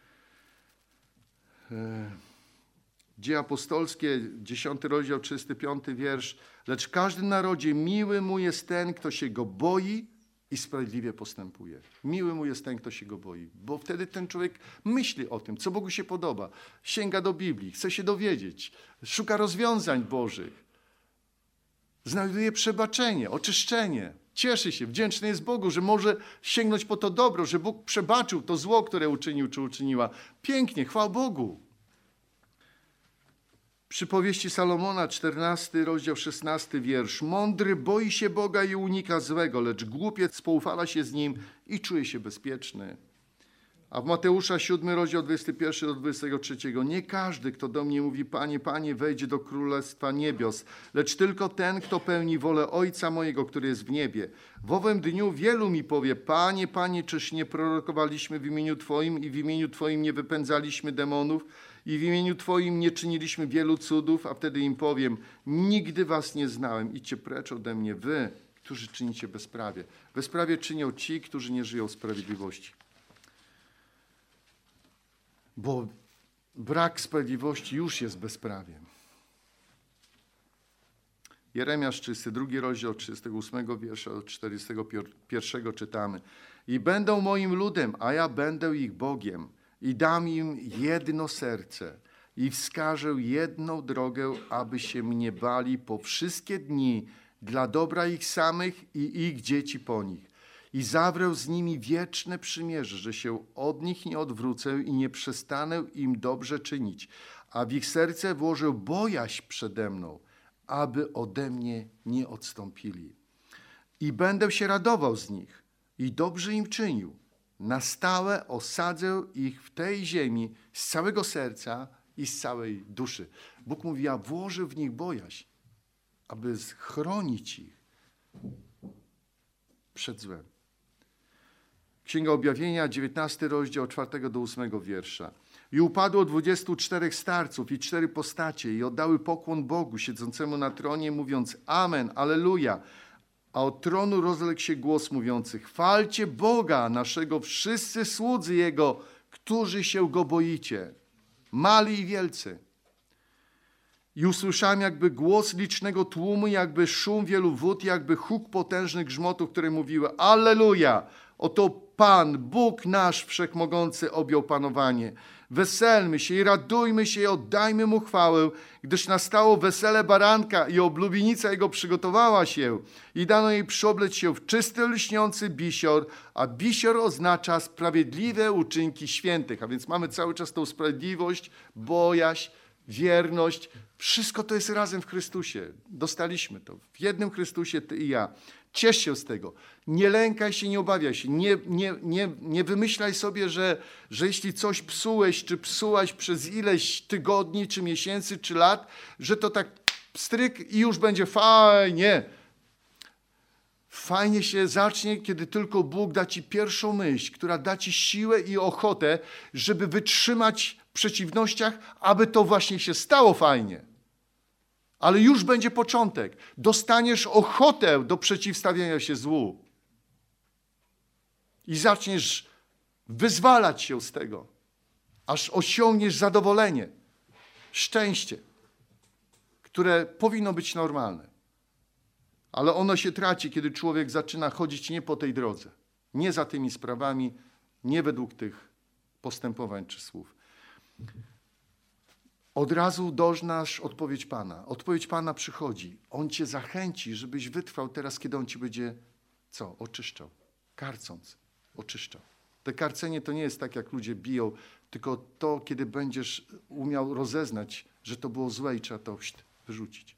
Dzieje apostolskie, 10 rozdział, 35 wiersz. Lecz w każdym narodzie miły mu jest ten, kto się go boi i sprawiedliwie postępuje. Miły mu jest ten, kto się go boi. Bo wtedy ten człowiek myśli o tym, co Bogu się podoba. Sięga do Biblii, chce się dowiedzieć. Szuka rozwiązań Bożych. Znajduje przebaczenie, oczyszczenie. Cieszy się, wdzięczny jest Bogu, że może sięgnąć po to dobro, że Bóg przebaczył to zło, które uczynił czy uczyniła. Pięknie, chwała Bogu. Przypowieści Salomona, 14 rozdział, 16 wiersz. Mądry boi się Boga i unika złego, lecz głupiec spoufala się z nim i czuje się bezpieczny. A w Mateusza 7 rozdział 21 do 23. Nie każdy, kto do mnie mówi Panie, Panie, wejdzie do Królestwa Niebios, lecz tylko ten, kto pełni wolę Ojca mojego, który jest w niebie. W owym dniu wielu mi powie, Panie, Panie, czyż nie prorokowaliśmy w imieniu Twoim i w imieniu Twoim nie wypędzaliśmy demonów i w imieniu Twoim nie czyniliśmy wielu cudów, a wtedy im powiem, nigdy was nie znałem, idźcie precz ode mnie, wy, którzy czynicie bezprawie. Bezprawie czynią ci, którzy nie żyją w sprawiedliwości. Bo brak sprawiedliwości już jest bezprawiem. Jeremiasz 32 rozdział 38 wiersza od 41 czytamy. I będą moim ludem, a ja będę ich Bogiem i dam im jedno serce i wskażę jedną drogę, aby się mnie bali po wszystkie dni dla dobra ich samych i ich dzieci po nich. I zawrę z nimi wieczne przymierze, że się od nich nie odwrócę i nie przestanę im dobrze czynić, a w ich serce włożę bojaźń przede mną, aby ode mnie nie odstąpili. I będę się radował z nich i dobrze im czynił. Na stałe osadzę ich w tej ziemi z całego serca i z całej duszy. Bóg mówi, ja włożę w nich bojaźń, aby chronić ich przed złem. Księga Objawienia, 19 rozdział, 4 do 8 wiersza. I upadło 24 starców i 4 postacie i oddały pokłon Bogu siedzącemu na tronie, mówiąc Amen, Alleluja. A od tronu rozległ się głos mówiący, chwalcie Boga naszego, wszyscy słudzy Jego, którzy się Go boicie, mali i wielcy. I usłyszałem jakby głos licznego tłumu, jakby szum wielu wód, jakby huk potężnych grzmotów, które mówiły Alleluja, oto Pan, Bóg nasz wszechmogący objął panowanie. Weselmy się i radujmy się i oddajmy Mu chwałę, gdyż nastało wesele baranka i oblubienica Jego przygotowała się i dano jej przyoblec się w czysty, lśniący bisior, a bisior oznacza sprawiedliwe uczynki świętych. A więc mamy cały czas tą sprawiedliwość, bojaźń, wierność. Wszystko to jest razem w Chrystusie. Dostaliśmy to. W jednym Chrystusie ty i ja. Ciesz się z tego. Nie lękaj się, nie obawiaj się. Nie wymyślaj sobie, że jeśli coś psułeś, czy psułaś przez ileś tygodni, czy miesięcy, czy lat, że to tak stryk i już będzie fajnie. Fajnie się zacznie, kiedy tylko Bóg da ci pierwszą myśl, która da ci siłę i ochotę, żeby wytrzymać w przeciwnościach, aby to właśnie się stało fajnie. Ale już będzie początek. Dostaniesz ochotę do przeciwstawienia się złu. I zaczniesz wyzwalać się z tego, aż osiągniesz zadowolenie, szczęście, które powinno być normalne. Ale ono się traci, kiedy człowiek zaczyna chodzić nie po tej drodze, nie za tymi sprawami, nie według tych postępowań czy słów. Od razu doznasz odpowiedź Pana. Odpowiedź Pana przychodzi. On cię zachęci, żebyś wytrwał teraz, kiedy On ci będzie co? Oczyszczał. Karcąc. Oczyszczał. To karcenie to nie jest tak, jak ludzie biją, tylko to, kiedy będziesz umiał rozeznać, że to było złe i trzeba to wyrzucić.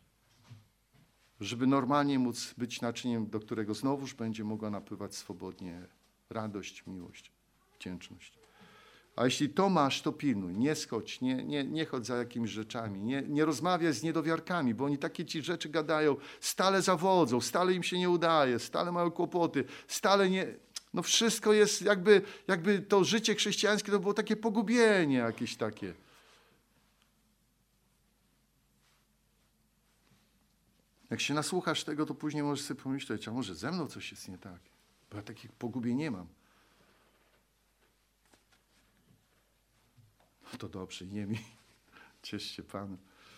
Żeby normalnie móc być naczyniem, do którego znowuż będzie mogła napływać swobodnie radość, miłość, wdzięczność. A jeśli to masz, to pilnuj, nie schodź, nie chodź za jakimiś rzeczami, nie rozmawiaj z niedowiarkami, bo oni takie ci rzeczy gadają, stale zawodzą, stale im się nie udaje, stale mają kłopoty, stale nie... No wszystko jest jakby to życie chrześcijańskie to było takie pogubienie jakieś takie. Jak się nasłuchasz tego, to później możesz sobie pomyśleć, a może ze mną coś jest nie tak, bo ja takich pogubień nie mam. To dobrze, nie mi. Ciesz się Pan.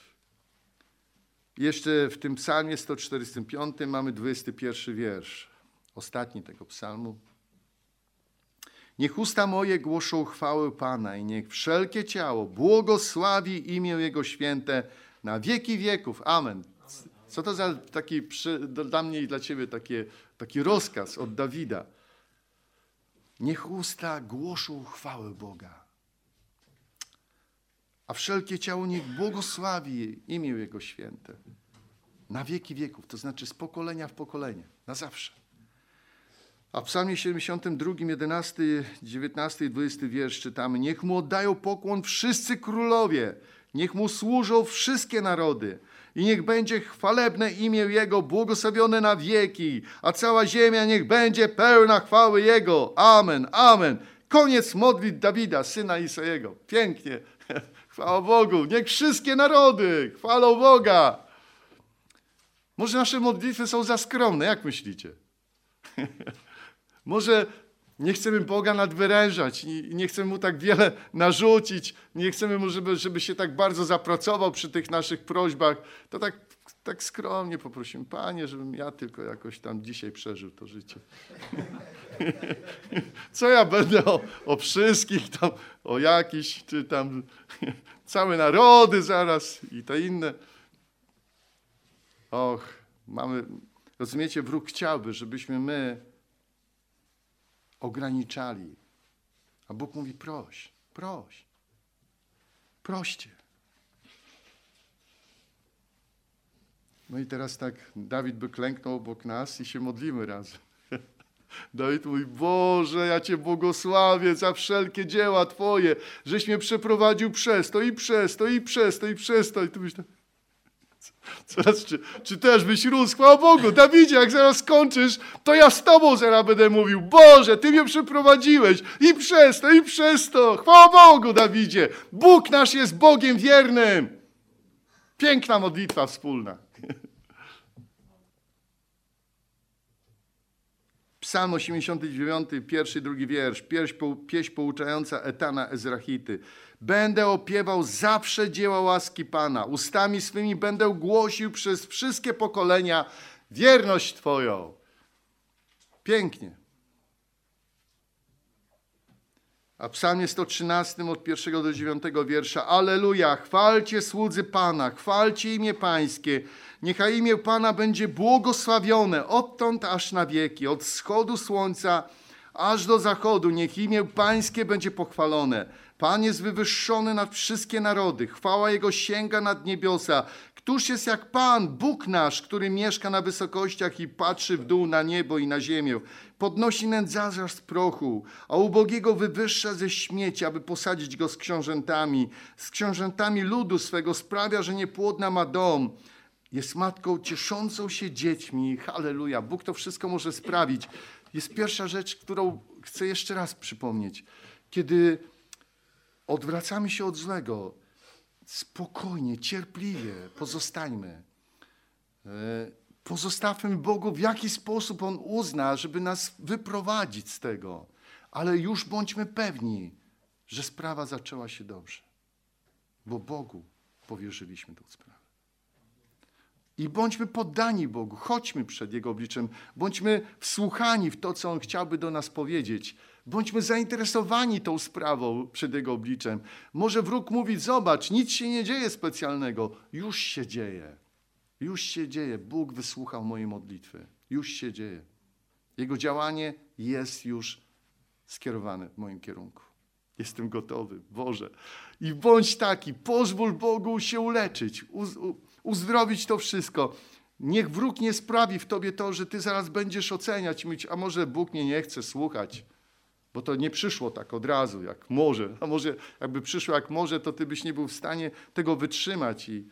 Jeszcze w tym psalmie 145 mamy 21 wiersz. Ostatni tego psalmu. Niech usta moje głoszą chwałę Pana i niech wszelkie ciało błogosławi imię Jego święte na wieki wieków. Amen. Co to za taki dla mnie i dla Ciebie taki rozkaz od Dawida. Niech usta głoszą chwałę Boga. A wszelkie ciało niech błogosławi imię Jego święte. Na wieki wieków, to znaczy z pokolenia w pokolenie, na zawsze. A w psalmie 72, 11, 19 i 20 wiersz czytamy. Niech Mu oddają pokłon wszyscy królowie, niech Mu służą wszystkie narody i niech będzie chwalebne imię Jego, błogosławione na wieki, a cała ziemia niech będzie pełna chwały Jego. Amen, amen. Koniec modlitw Dawida, syna Isajego. Pięknie. Chwała Bogu. Niech wszystkie narody chwalą Boga. Może nasze modlitwy są za skromne, jak myślicie? Może nie chcemy Boga nadwyrężać i nie chcemy Mu tak wiele narzucić, nie chcemy Mu, żeby się tak bardzo zapracował przy tych naszych prośbach. To tak skromnie poprosimy, Panie, żebym ja tylko jakoś tam dzisiaj przeżył to życie. Co ja będę o wszystkich tam, o jakichś, czy tam całe narody zaraz i te inne. Och, rozumiecie, wróg chciałby, żebyśmy my ograniczali. A Bóg mówi, proście. No i teraz tak Dawid by klęknął obok nas i się modlimy razem. Dawid mówi, Boże, ja Cię błogosławię za wszelkie dzieła Twoje, żeś mnie przeprowadził przez to. I tu byś tak... Zaraz, czy też byś rósł? Chwała Bogu, Dawidzie, jak zaraz skończysz, to ja z Tobą zaraz będę mówił, Boże, Ty mnie przeprowadziłeś i przez to. Chwała Bogu, Dawidzie. Bóg nasz jest Bogiem wiernym. Piękna modlitwa wspólna. Psalm 89, pierwszy, drugi wiersz. Pieśń pouczająca Etana Ezrachity. Będę opiewał zawsze dzieła łaski Pana. Ustami swymi będę głosił przez wszystkie pokolenia wierność Twoją. Pięknie. A w psalmie 113 od 1 do 9 wiersza. Alleluja, chwalcie słudzy Pana, chwalcie imię Pańskie. Niechaj imię Pana będzie błogosławione odtąd aż na wieki, od wschodu słońca aż do zachodu. Niech imię Pańskie będzie pochwalone. Pan jest wywyższony nad wszystkie narody. Chwała Jego sięga nad niebiosa. Któż jest jak Pan, Bóg nasz, który mieszka na wysokościach i patrzy w dół na niebo i na ziemię. Podnosi nędzarza z prochu, a ubogiego wywyższa ze śmieci, aby posadzić go z książętami ludu swego. Sprawia, że niepłodna ma dom. Jest matką cieszącą się dziećmi. Halleluja. Bóg to wszystko może sprawić. Jest pierwsza rzecz, którą chcę jeszcze raz przypomnieć. Kiedy odwracamy się od złego, spokojnie, cierpliwie pozostańmy. Pozostawmy Bogu, w jaki sposób On uzna, żeby nas wyprowadzić z tego. Ale już bądźmy pewni, że sprawa zaczęła się dobrze. Bo Bogu powierzyliśmy tę sprawę. I bądźmy poddani Bogu, chodźmy przed Jego obliczem, bądźmy wsłuchani w to, co On chciałby do nas powiedzieć. Bądźmy zainteresowani tą sprawą przed Jego obliczem. Może wróg mówi, zobacz, nic się nie dzieje specjalnego. Już się dzieje. Już się dzieje. Bóg wysłuchał mojej modlitwy. Już się dzieje. Jego działanie jest już skierowane w moim kierunku. Jestem gotowy, Boże. I bądź taki, pozwól Bogu się uleczyć, uzdrowić to wszystko. Niech wróg nie sprawi w tobie to, że ty zaraz będziesz oceniać i mówić, a może Bóg mnie nie chce słuchać, bo to nie przyszło tak od razu, jak może. A może jakby przyszło jak może, to ty byś nie był w stanie tego wytrzymać i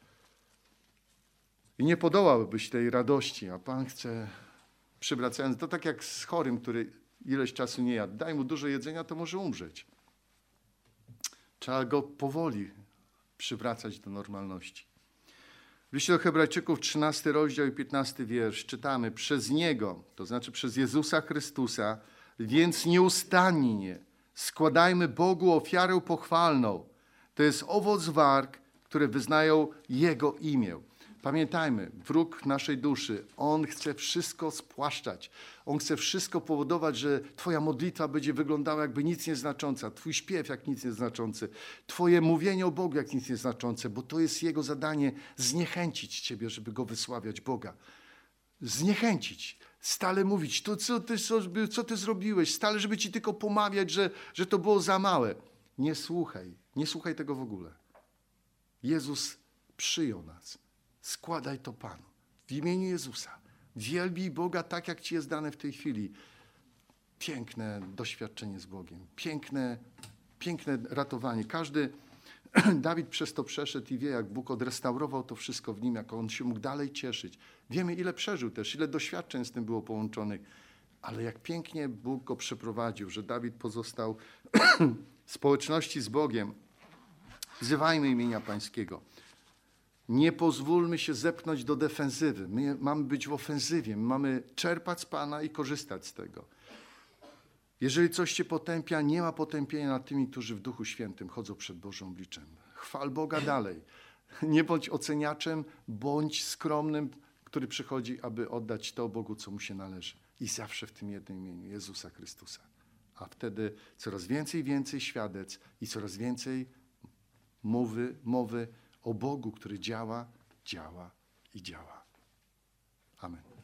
nie podołałbyś tej radości, a Pan chce, przywracając, to tak jak z chorym, który ileś czasu nie jadł. Daj mu dużo jedzenia, to może umrzeć. Trzeba go powoli przywracać do normalności. W liście do Hebrajczyków 13 rozdział i 15 wiersz czytamy, przez Niego, to znaczy przez Jezusa Chrystusa, więc nieustannie składajmy Bogu ofiarę pochwalną. To jest owoc warg, które wyznają Jego imię. Pamiętajmy, wróg naszej duszy, on chce wszystko spłaszczać. On chce wszystko powodować, że twoja modlitwa będzie wyglądała jakby nic nieznacząca, twój śpiew jak nic nieznaczący, twoje mówienie o Bogu jak nic nieznaczące, bo to jest jego zadanie zniechęcić ciebie, żeby go wysławiać Boga. Zniechęcić, stale mówić, to co ty zrobiłeś, stale, żeby ci tylko pomawiać, że to było za małe. Nie słuchaj tego w ogóle. Jezus przyjął nas. Składaj to Panu. W imieniu Jezusa. Wielbij Boga tak, jak ci jest dane w tej chwili. Piękne doświadczenie z Bogiem. Piękne ratowanie. Dawid przez to przeszedł i wie, jak Bóg odrestaurował to wszystko w nim, jak on się mógł dalej cieszyć. Wiemy, ile przeżył też, ile doświadczeń z tym było połączonych. Ale jak pięknie Bóg go przeprowadził, że Dawid pozostał w społeczności z Bogiem. Wzywajmy imienia Pańskiego. Nie pozwólmy się zepchnąć do defensywy. My mamy być w ofensywie. My mamy czerpać z Pana i korzystać z tego. Jeżeli coś cię potępia, nie ma potępienia nad tymi, którzy w Duchu Świętym chodzą przed Bożym obliczem. Chwal Boga dalej. Nie bądź oceniaczem, bądź skromnym, który przychodzi, aby oddać to Bogu, co mu się należy. I zawsze w tym jednym imieniu, Jezusa Chrystusa. A wtedy coraz więcej świadectw i coraz więcej mowy o Bogu, który działa. Amen.